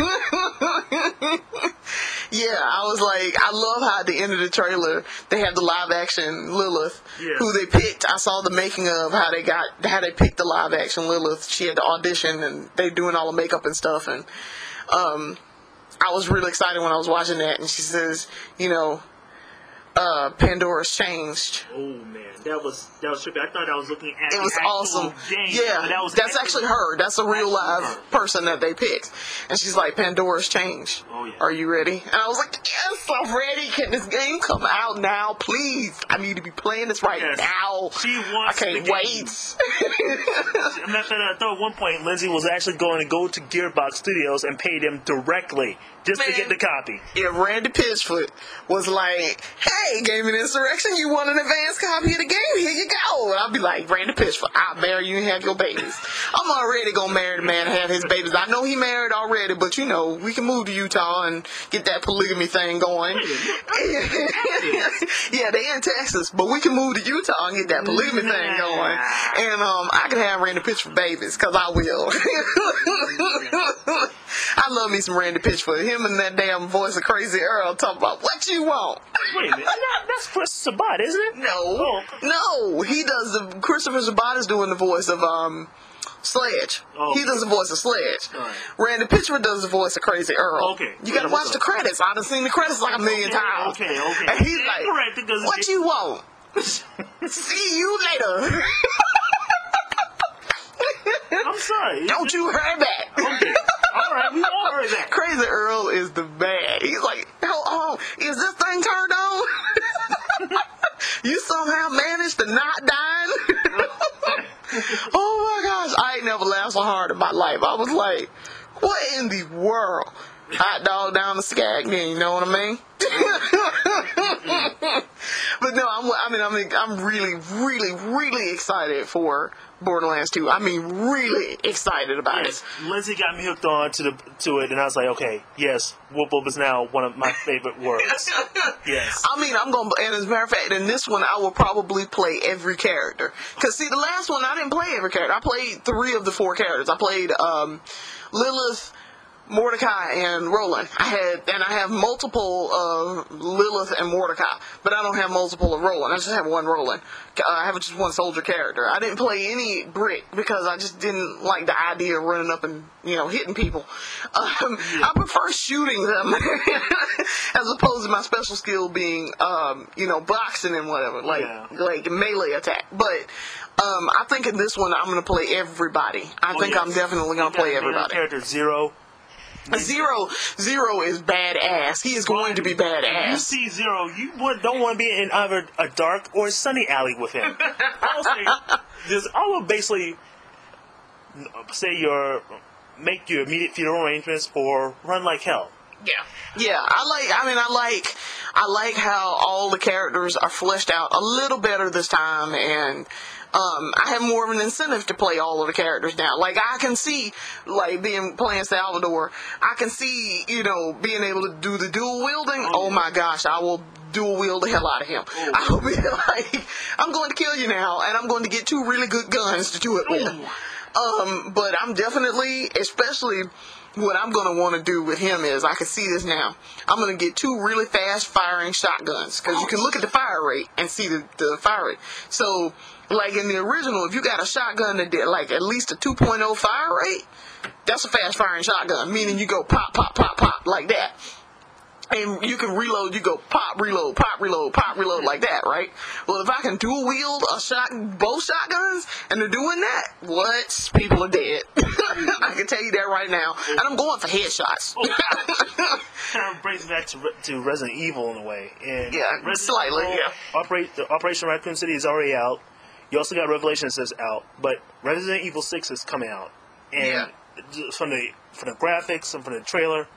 Yeah, I was like, I love how at the end of the trailer they have the live action Lilith,
Yeah.
who they picked. I saw the making of how they got, how they picked the live action Lilith. She had to audition and they doing all the makeup and stuff. And um, I was really excited when I was watching that. And she says, you know, uh, Pandora's changed.
Oh man, that was that was trippy. I thought I was looking at
It
the
was
actual
awesome.
game,
Yeah,
but that was
that's actually her. That's a real
actually
live
her.
person that they picked. And she's like, Pandora's changed.
Oh, yeah.
Are you ready? And I was like, yes, I'm ready. Can this game come out now, please? I need to be playing this right
Yes.
now.
She
I
wants
can't
the
wait.
game. Matter of fact, I thought at one point Lindsay was actually going to go to Gearbox Studios and pay them directly just
Man.
to get the copy.
If Randy Pitchford was like, hey, Gaming Insurrection, you want an advanced copy of the game? Here you go. And I'll be like, Randy Pitchford, I'll marry you and have your babies. I'm already going to marry the man and have his babies. I know he married already, but you know, we can move to Utah and get that polygamy thing going. Yeah, they in Texas, but we can move to Utah and get that polygamy thing going. And um, I can have Randy Pitchford babies, because I will. I love me some Randy Pitchford. Him and that damn voice of Crazy Earl talking about what you want.
Wait a minute, that, that's Chris Sabat, isn't it?
No,
Oh.
no, he does the Christopher Sabat is doing the voice of um Sledge.
Oh,
He
okay.
does the voice of Sledge.
All right.
Randy Pitchford does the voice of Crazy Earl.
Okay.
You gotta
Yeah,
watch
look
the
up.
credits. I've seen the credits like a million
Okay,
times.
okay, okay.
And he's
Yeah,
like,
correct, because
what
it-
you want? See you later.
I'm sorry.
Don't you hurry back.
Okay. All right, we all heard that.
Crazy Earl is the bad. He's like, oh, is this thing turned on? You somehow managed to not die? Oh my gosh, I ain't never laughed so hard in my life. I was like, what in the world? Hot dog down the Skagman, you know what I mean? But no, I'm, I mean, I mean, I'm really, really, really excited for Borderlands two. I mean, really excited about
Yes,
it.
Lindsay got me hooked on to the to it, and I was like, okay, yes, whoop whoop is now one of my favorite words. Yes.
I mean, I'm going to, and as a matter of fact, in this one, I will probably play every character. Because, see, the last one, I didn't play every character. I played three of the four characters. I played um, Lilith, Mordecai, and Roland. I had, and I have multiple of Lilith and Mordecai, but I don't have multiple of Roland. I just have one Roland. Uh, I have just one soldier character. I didn't play any Brick because I just didn't like the idea of running up and, you know, hitting people. Um, I prefer shooting them as opposed to my special skill being, um, you know, boxing and whatever, like
Yeah.
like melee attack. But um, I think in this one I'm going to play everybody. I
Oh,
think
yes.
I'm definitely going to play
You got the main
everybody.
Character Zero.
Zero, Zero is badass. He is going to be
If you
badass.
see Zero, you would, don't want to be in either a dark or a sunny alley with him. I would say, this, I would basically say your make your immediate funeral arrangements or run like hell.
Yeah, yeah. I like. I mean, I like. I like how all the characters are fleshed out a little better this time, and um, I have more of an incentive to play all of the characters now. Like I can see, like being playing Salvador, I can see, you know, being able to do the dual wielding. Oh my gosh, I will dual wield the hell out of him. I will be like, I'm going to kill you now, and I'm going to get two really good guns to do it with. Um, but I'm definitely, especially. What I'm going to want to do with him is, I can see this now, I'm going to get two really fast firing shotguns, because you can look at the fire rate and see the, the fire rate. So, like in the original, if you got a shotgun that did like at least a two point oh fire rate, that's a fast firing shotgun, meaning you go pop, pop, pop, pop, like that. and you can reload, you go pop, reload, pop, reload, pop, reload like that, right? Well, if I can dual wield a shot, both shotguns, and they're doing that, what? People are dead. I can tell you that right now. And I'm going for headshots.
Kind of brings me back to, to Resident Evil in a way. And
yeah,
Resident
slightly,
Evil,
yeah.
Operate, the Operation Raccoon City is already out. You also got Revelations that's out, but Resident Evil six is coming out. And
yeah.
from the from the graphics and from the trailer,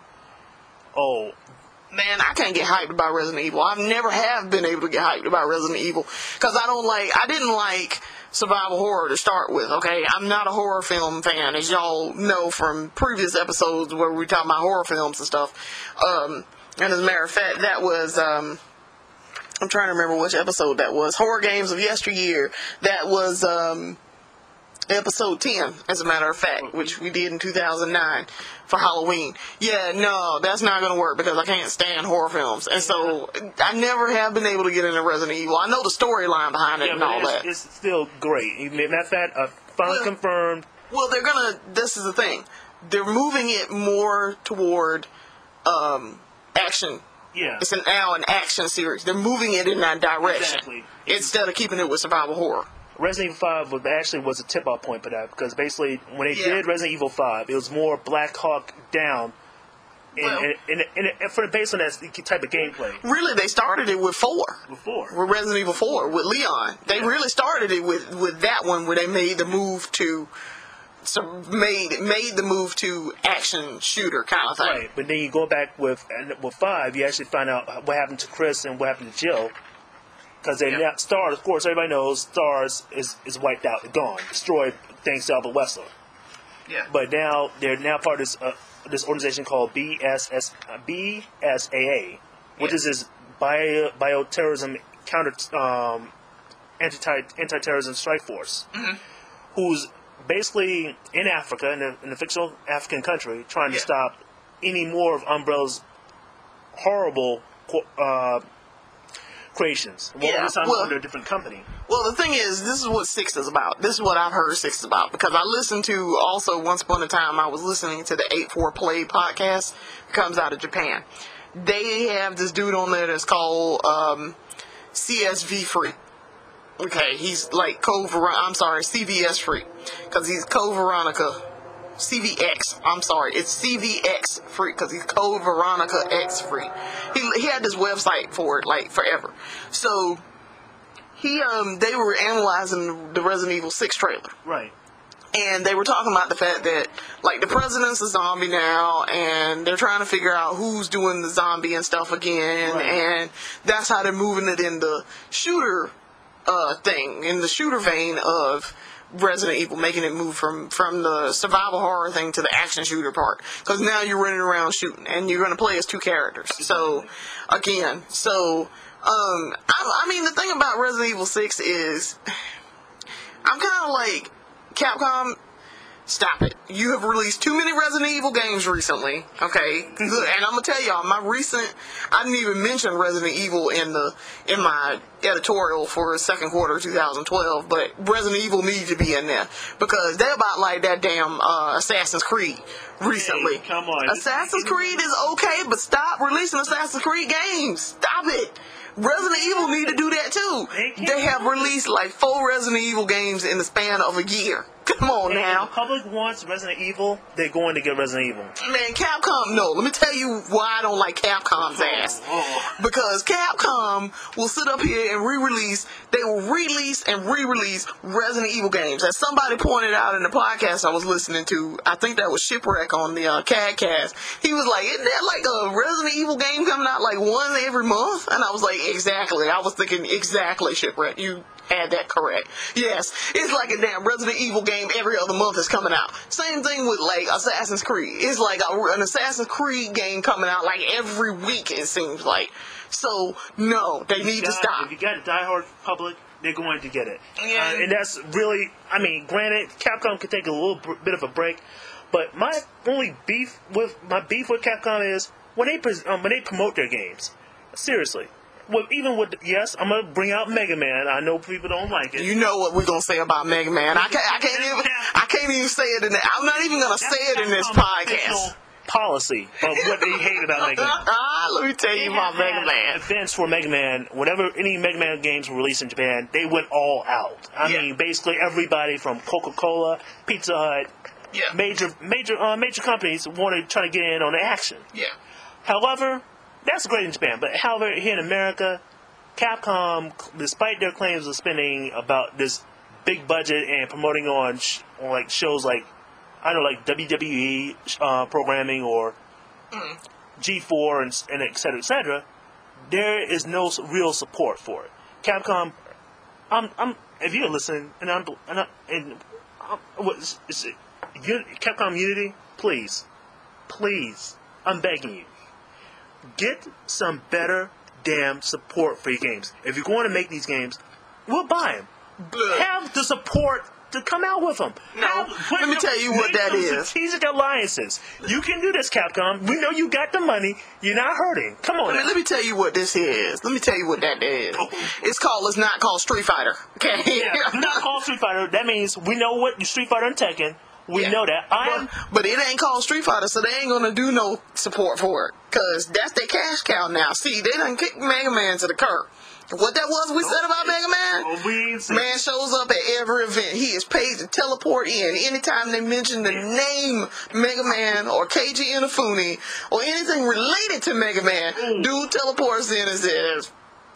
oh,
man, I can't get hyped about Resident Evil. I've never have been able to get hyped about Resident Evil because I don't like. I didn't like survival horror to start with. Okay, I'm not a horror film fan, as y'all know from previous episodes where we talk about horror films and stuff. Um, and as a matter of fact, that was. Um, I'm trying to remember which episode that was. Horror Games of Yesteryear. That was. Um, Episode ten, as a matter of fact, which we did in two thousand nine for Halloween. Yeah, no, that's not going to work because I can't stand horror films. And so I never have been able to get into Resident Evil. I know the storyline behind it
yeah,
and
but
all
it's,
that.
It's still great. Matter of fact, uh, finally
well,
confirmed.
Well, they're going to, this is the thing. They're moving it more toward um, action.
Yeah.
It's an, now an action series. They're moving it in that direction.
Exactly.
Instead of keeping it with survival horror.
Resident Evil five was actually was a tip-off point for that because basically when they
yeah.
did Resident Evil five, it was more Black Hawk Down, and,
well,
and, and, and, and for based on that type of gameplay.
Really, they started it with four.
With four.
With Resident Evil four with Leon. They
yeah.
really started it with, with that one where they made the move to so made made the move to action shooter kind of thing.
Right, but then you go back with with five, you actually find out what happened to Chris and what happened to Jill. Because they
yeah.
now Stars, of course, everybody knows Stars is, is wiped out, gone, destroyed, thanks to Albert Wesker.
Yeah.
But now they're now part of this uh, this organization called B S S B S A A, which
yeah.
is this bio bioterrorism counter um, anti anti-terrorism strike force,
mm-hmm.
who's basically in Africa, in a, in a fictional African country, trying
yeah.
to stop any more of Umbrella's horrible. Uh, creations. Well,
yeah,
this time
well,
under a different company.
Well, the thing is, this is what Six is about. This is what I've heard Six is about. Because I listened to, also, once upon a time, I was listening to the eight four Play podcast. It comes out of Japan. They have this dude on there that's called um, C S V Free. Okay, he's like Code Veronica, I'm sorry, C V S Free. Because he's Code Veronica. C V X. I'm sorry. It's C V X free because he's Code Veronica X free. He he had this website for it like forever. So he um they were analyzing the Resident Evil six trailer.
Right.
And they were talking about the fact that like the president's a zombie now and they're trying to figure out who's doing the zombie and stuff again,
right.
and that's how they're moving it in the shooter uh thing, in the shooter vein of Resident Evil, making it move from, from the survival horror thing to the action shooter part. Because now you're running around shooting, and you're going to play as two characters. So, again, so, um, I, I mean, the thing about Resident Evil six is, I'm kind of like, Capcom, stop it. You have released too many Resident Evil games recently, okay? And I'm gonna tell y'all, my recent, I didn't even mention Resident Evil in the in my editorial for second quarter twenty twelve, but Resident Evil needs to be in there because they're about like that damn uh, Assassin's Creed recently.
Hey, come on.
Assassin's Creed is okay, but stop releasing Assassin's Creed games. Stop it. Resident Evil need to do that too. They have released like four Resident Evil games in the span of a year. Come on
hey,
now.
If the public wants Resident Evil, they're going to get Resident Evil.
Man, Capcom, no. Let me tell you why I don't like Capcom's ass.
Oh.
Because Capcom will sit up here and re-release, they will release and re-release Resident Evil games. As somebody pointed out in the podcast I was listening to, I think that was Shipwreck on the uh, CADcast, he was like, isn't that like a Resident Evil game coming out like once every month? And I was like, exactly. I was thinking exactly, Shipwreck. You had that correct. Yes, it's like a damn Resident Evil game every other month is coming out. Same thing with like Assassin's Creed. It's like a, an Assassin's Creed game coming out like every week, it seems like. So, no, they need
got,
to stop.
If you got a diehard public, they're going to get it.
Yeah.
Uh, and that's really, I mean, granted, Capcom could take a little b- bit of a break, but my only beef with, my beef with Capcom is when they, pres- um, when they promote their games. Seriously. Well, even with, yes, I'm going to bring out Mega Man. I know people don't like it.
You know what we're going to say about Mega Man. I can't, I can't even, I can't even say it in the, I'm not even going to say it in this podcast.
policy of what they hate about Mega Man.
Let me tell you about Mega Man.
Events for Mega Man, whenever any Mega Man games were released in Japan, they went all out. I
Yeah.
mean, basically everybody from Coca-Cola, Pizza Hut,
Yeah.
major major uh, major companies wanted to try to get in on the action.
Yeah.
However, that's great in Japan. But however, here in America, Capcom, despite their claims of spending about this big budget and promoting on, sh- on like shows like I don't know, like W W E uh, programming or
Mm.
G four and, and et cetera, et cetera, there is no s- real support for it. Capcom, I'm, I'm, if you're listening, and I'm, and, I, and I'm, what is, is it, Un- Capcom Unity, please, please, I'm begging you, get some better damn support for your games. If you're going to make these games, we'll buy them.
But
Have the support to come out with them.
No,
Have-
let me tell you what
make
that
some
is.
Strategic alliances. You can do this, Capcom. We know you got the money. You're not hurting. Come on.
I mean,
now.
let me tell you what this is. Let me tell you what that is. It's called. It's not called Street Fighter. Okay.
Yeah, do not call Street Fighter. That means we know what Street Fighter and Tekken. We
Yeah.
know that. I am.
But, but it ain't called Street Fighter, so they ain't gonna do no support for it. Cause that's their cash cow now. See, they done kicked Mega Man to the curb. What that was we said about Mega Man?
Oh, we ain't seen-
Man shows up at every event. He is paid to teleport in. Anytime they mention the name Mega Man or Keiji Inafune or anything related to Mega Man,
Ooh.
dude teleports in and says,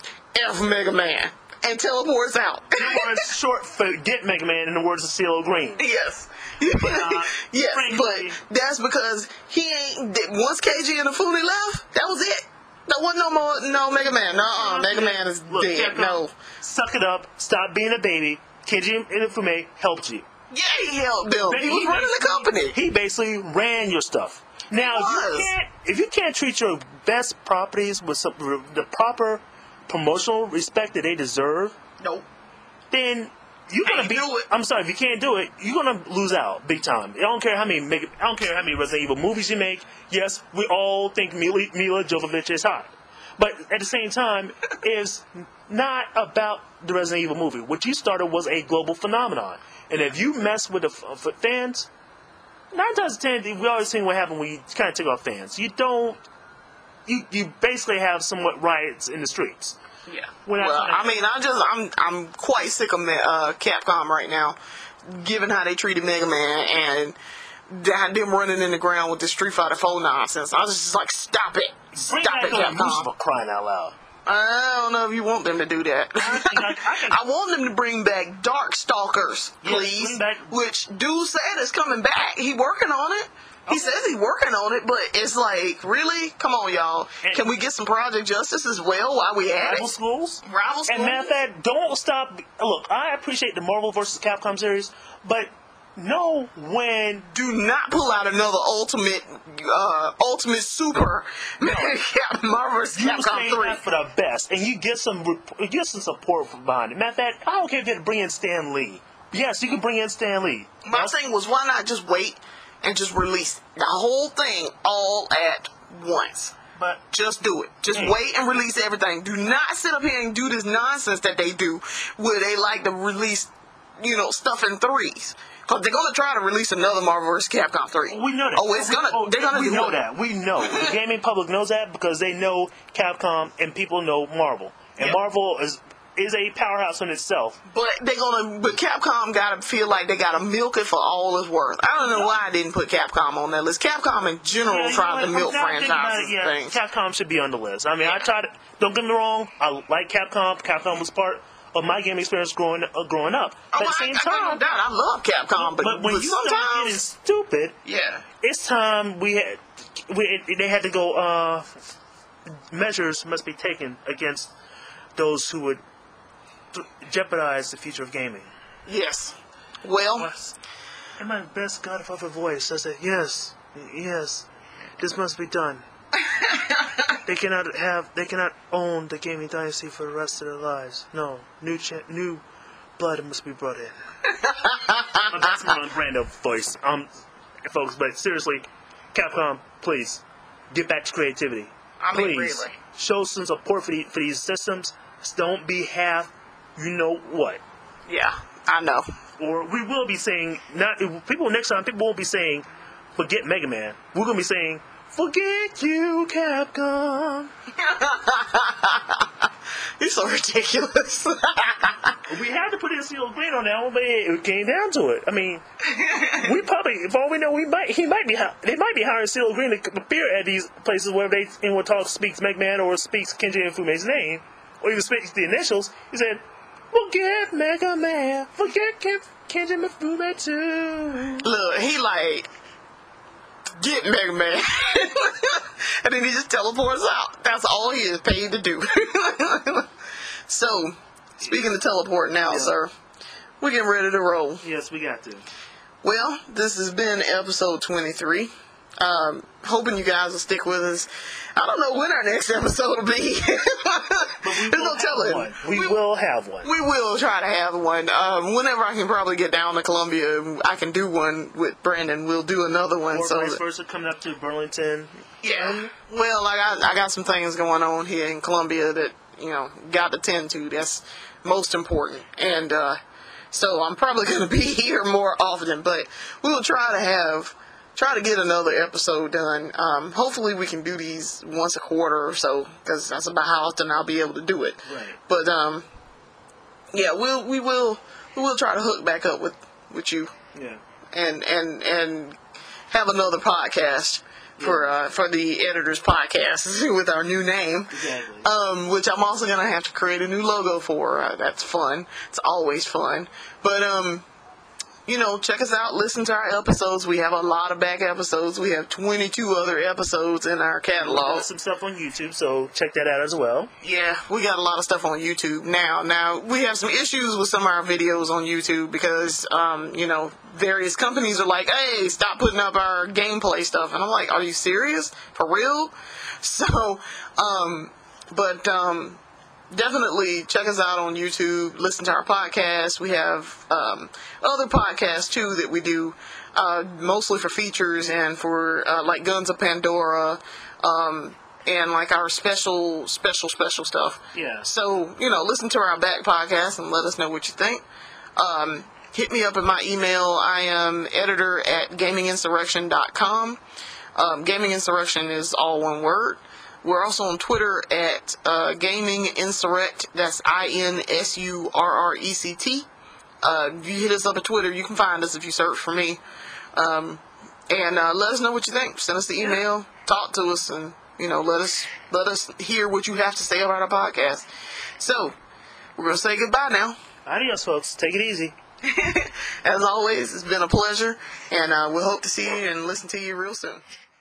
F Mega Man. And teleports out.
It was short for Get Mega Man in the words of CeeLo Green.
Yes.
uh,
yes,
frankly-
but that's because he ain't. Once Keiji Inafune left, that was it. There wasn't no more, no Mega Man. No, Mega Man is
Look,
dead.
Capcom,
No.
Suck it up. Stop being a baby. Keiji Inafune helped you.
Yeah, he helped them. He was running the
basically-
company.
He basically ran your stuff. Now,
He
if you
was.
can't, if you can't treat your best properties with some, the proper promotional respect that they deserve,
Nope.
then you're gonna
Can't
be.
do it.
I'm sorry, if you can't do it, you're gonna lose out big time. I don't care how many make, I don't care how many Resident Evil movies you make. Yes, we all think Mila, Mila Jovovich is hot, but at the same time, it's not about the Resident Evil movie. What you started was a global phenomenon, and if you mess with the f- f- fans, nine times out of ten, we always seen what happened when you kind of take off fans. You don't. You you basically have somewhat riots in the streets.
Yeah.
When I-
well, I mean, I just, I'm, I'm quite sick of uh, Capcom right now, given how they treated Mega Man and that- them running in the ground with the Street Fighter four nonsense. I was just like, stop it,
Bring
stop
back
it,
the
Capcom.
Mustafa crying out loud.
I don't know if you want them to do that.
I think I- I think-
I want them to bring back Darkstalkers,
Yeah,
please.
bring back-
Which dude said is coming back. He working on it. He says he's working on it, but it's like, really? Come on, y'all.
And-
Can we get some Project Justice as well while we at
Rival
it?
schools.
Rival
And
schools?
matter of fact, don't stop. Look, I appreciate the Marvel versus Capcom series, but know when
Do not pull out another Ultimate, uh, Ultimate Super Marvel vs.
you
Capcom
say
three.
that for the best, and you get some rep- you get some support from behind it. Matter of fact, I don't care if you have to bring in Stan Lee. Yes, you can bring in Stan Lee.
My thing was, why not just wait and just release the whole thing all at once?
But
Just do it. Just
Mm.
wait and release everything. Do not sit up here and do this nonsense that they do, where they like to release, you know, stuff in threes. Because they're gonna try to release another Marvel vs. Capcom three.
we know that.
Oh, it's gonna.
Oh,
they're gonna
we
do
know
it.
that. We know. The gaming public knows that because they know Capcom and people know Marvel, and
Yeah.
Marvel is is a powerhouse in itself.
But they're gonna. But Capcom gotta feel like they gotta milk it for all it's worth. I don't know why I didn't put Capcom on that list. Capcom in general
Yeah, you
tries
know
to
what?
milk
Now I think about
franchises
it,
and
yeah,
things.
Capcom should be on the list. I mean, I tried. Don't get me wrong. I like Capcom. Capcom was part of my gaming experience growing uh, growing up.
Oh,
But at the
I,
same
I, got no
time,
doubt. I love Capcom, but,
but when
but
you start getting
sometimes,
stupid,
yeah.
it's time we had. We, they had to go. Uh, measures must be taken against those who would th- jeopardize the future of gaming.
Yes. Well,
Yes. And my best Godfather voice says that yes, yes, this must be done. They cannot have, they cannot own the gaming dynasty for the rest of their lives. No, new, cha- new blood must be brought in. That's my random voice, um, folks. But seriously, Capcom, please get back to creativity.
I mean,
Please
really.
show some support for, the, for these systems. Don't be half, you know what.
yeah, I know.
Or we will be saying, not people next time, people won't be saying Forget Mega Man. We're going to be saying, forget you, Capcom.
You're so ridiculous.
We had to put in C L Green on that one, but it came down to it. I mean, we probably, if all we know, we might, he might be, they might be hiring C L Green to appear at these places where they, in what talk speaks Mega Man or speaks Kenji Infume's name, or even speaks the initials. He said, forget Mega Man, forget Ken, Kenji Infume too.
Look, he like, get Mega Man. And then he just teleports out. That's all he is paid to do. So, speaking of teleport now, yeah. sir, we're getting ready to roll.
Yes, we got to.
Well, this has been episode twenty-three. Um, hoping you guys will stick with us. I don't know when our next episode will be.
But we will
no
have
telling.
one. We, we will have one.
We will try to have one. Um, whenever I can probably get down to Columbia, I can do one with Brandon. We'll do another one.
Or
so
vice versa, coming up to Burlington.
Yeah. Well, I got I got some things going on here in Columbia that, you know, got to tend to. That's most important. And uh, so I'm probably going to be here more often. But we will try to have, try to get another episode done. Um, hopefully we can do these once a quarter or so, because that's about how often I'll be able to do it.
Right.
But, um, yeah, we'll, we will we will try to hook back up with, with you.
Yeah.
And, and, and have another podcast. For uh, for the Editors Podcast with our new name,
exactly.
um, which I'm also gonna have to create a new logo for. Uh, that's fun. It's always fun. But um, you know, check us out. Listen to our episodes. We have a lot of back episodes. We have twenty-two other episodes in our
We
catalog.
got some stuff on YouTube, so check that out as well.
Yeah, we got a lot of stuff on YouTube now. Now we have some issues with some of our videos on YouTube because um, you know. various companies are like, hey, stop putting up our gameplay stuff. And I'm like, are you serious? For real? So, um, but um, definitely check us out on YouTube. Listen to our podcast. We have um, other podcasts, too, that we do, uh, mostly for features and for, uh, like, Guns of Pandora, um, and, like, our special, special, special stuff.
Yeah.
So, you know, listen to our back podcast and let us know what you think. Um... Hit me up at my email. I am editor at gaming insurrection dot com. Um, Gaming Insurrection is all one word. We're also on Twitter at uh, Gaming Insurrect. That's I N S U R R E C T. Uh, you hit us up at Twitter. You can find us if you search for me. Um, and uh, let us know what you think. Send us the email. Talk to us, and you know, let us let us hear what you have to say about our podcast. So we're gonna say goodbye now.
Adios, folks. Take it easy.
As always, it's been a pleasure, and uh, we'll hope to see you and listen to you real soon.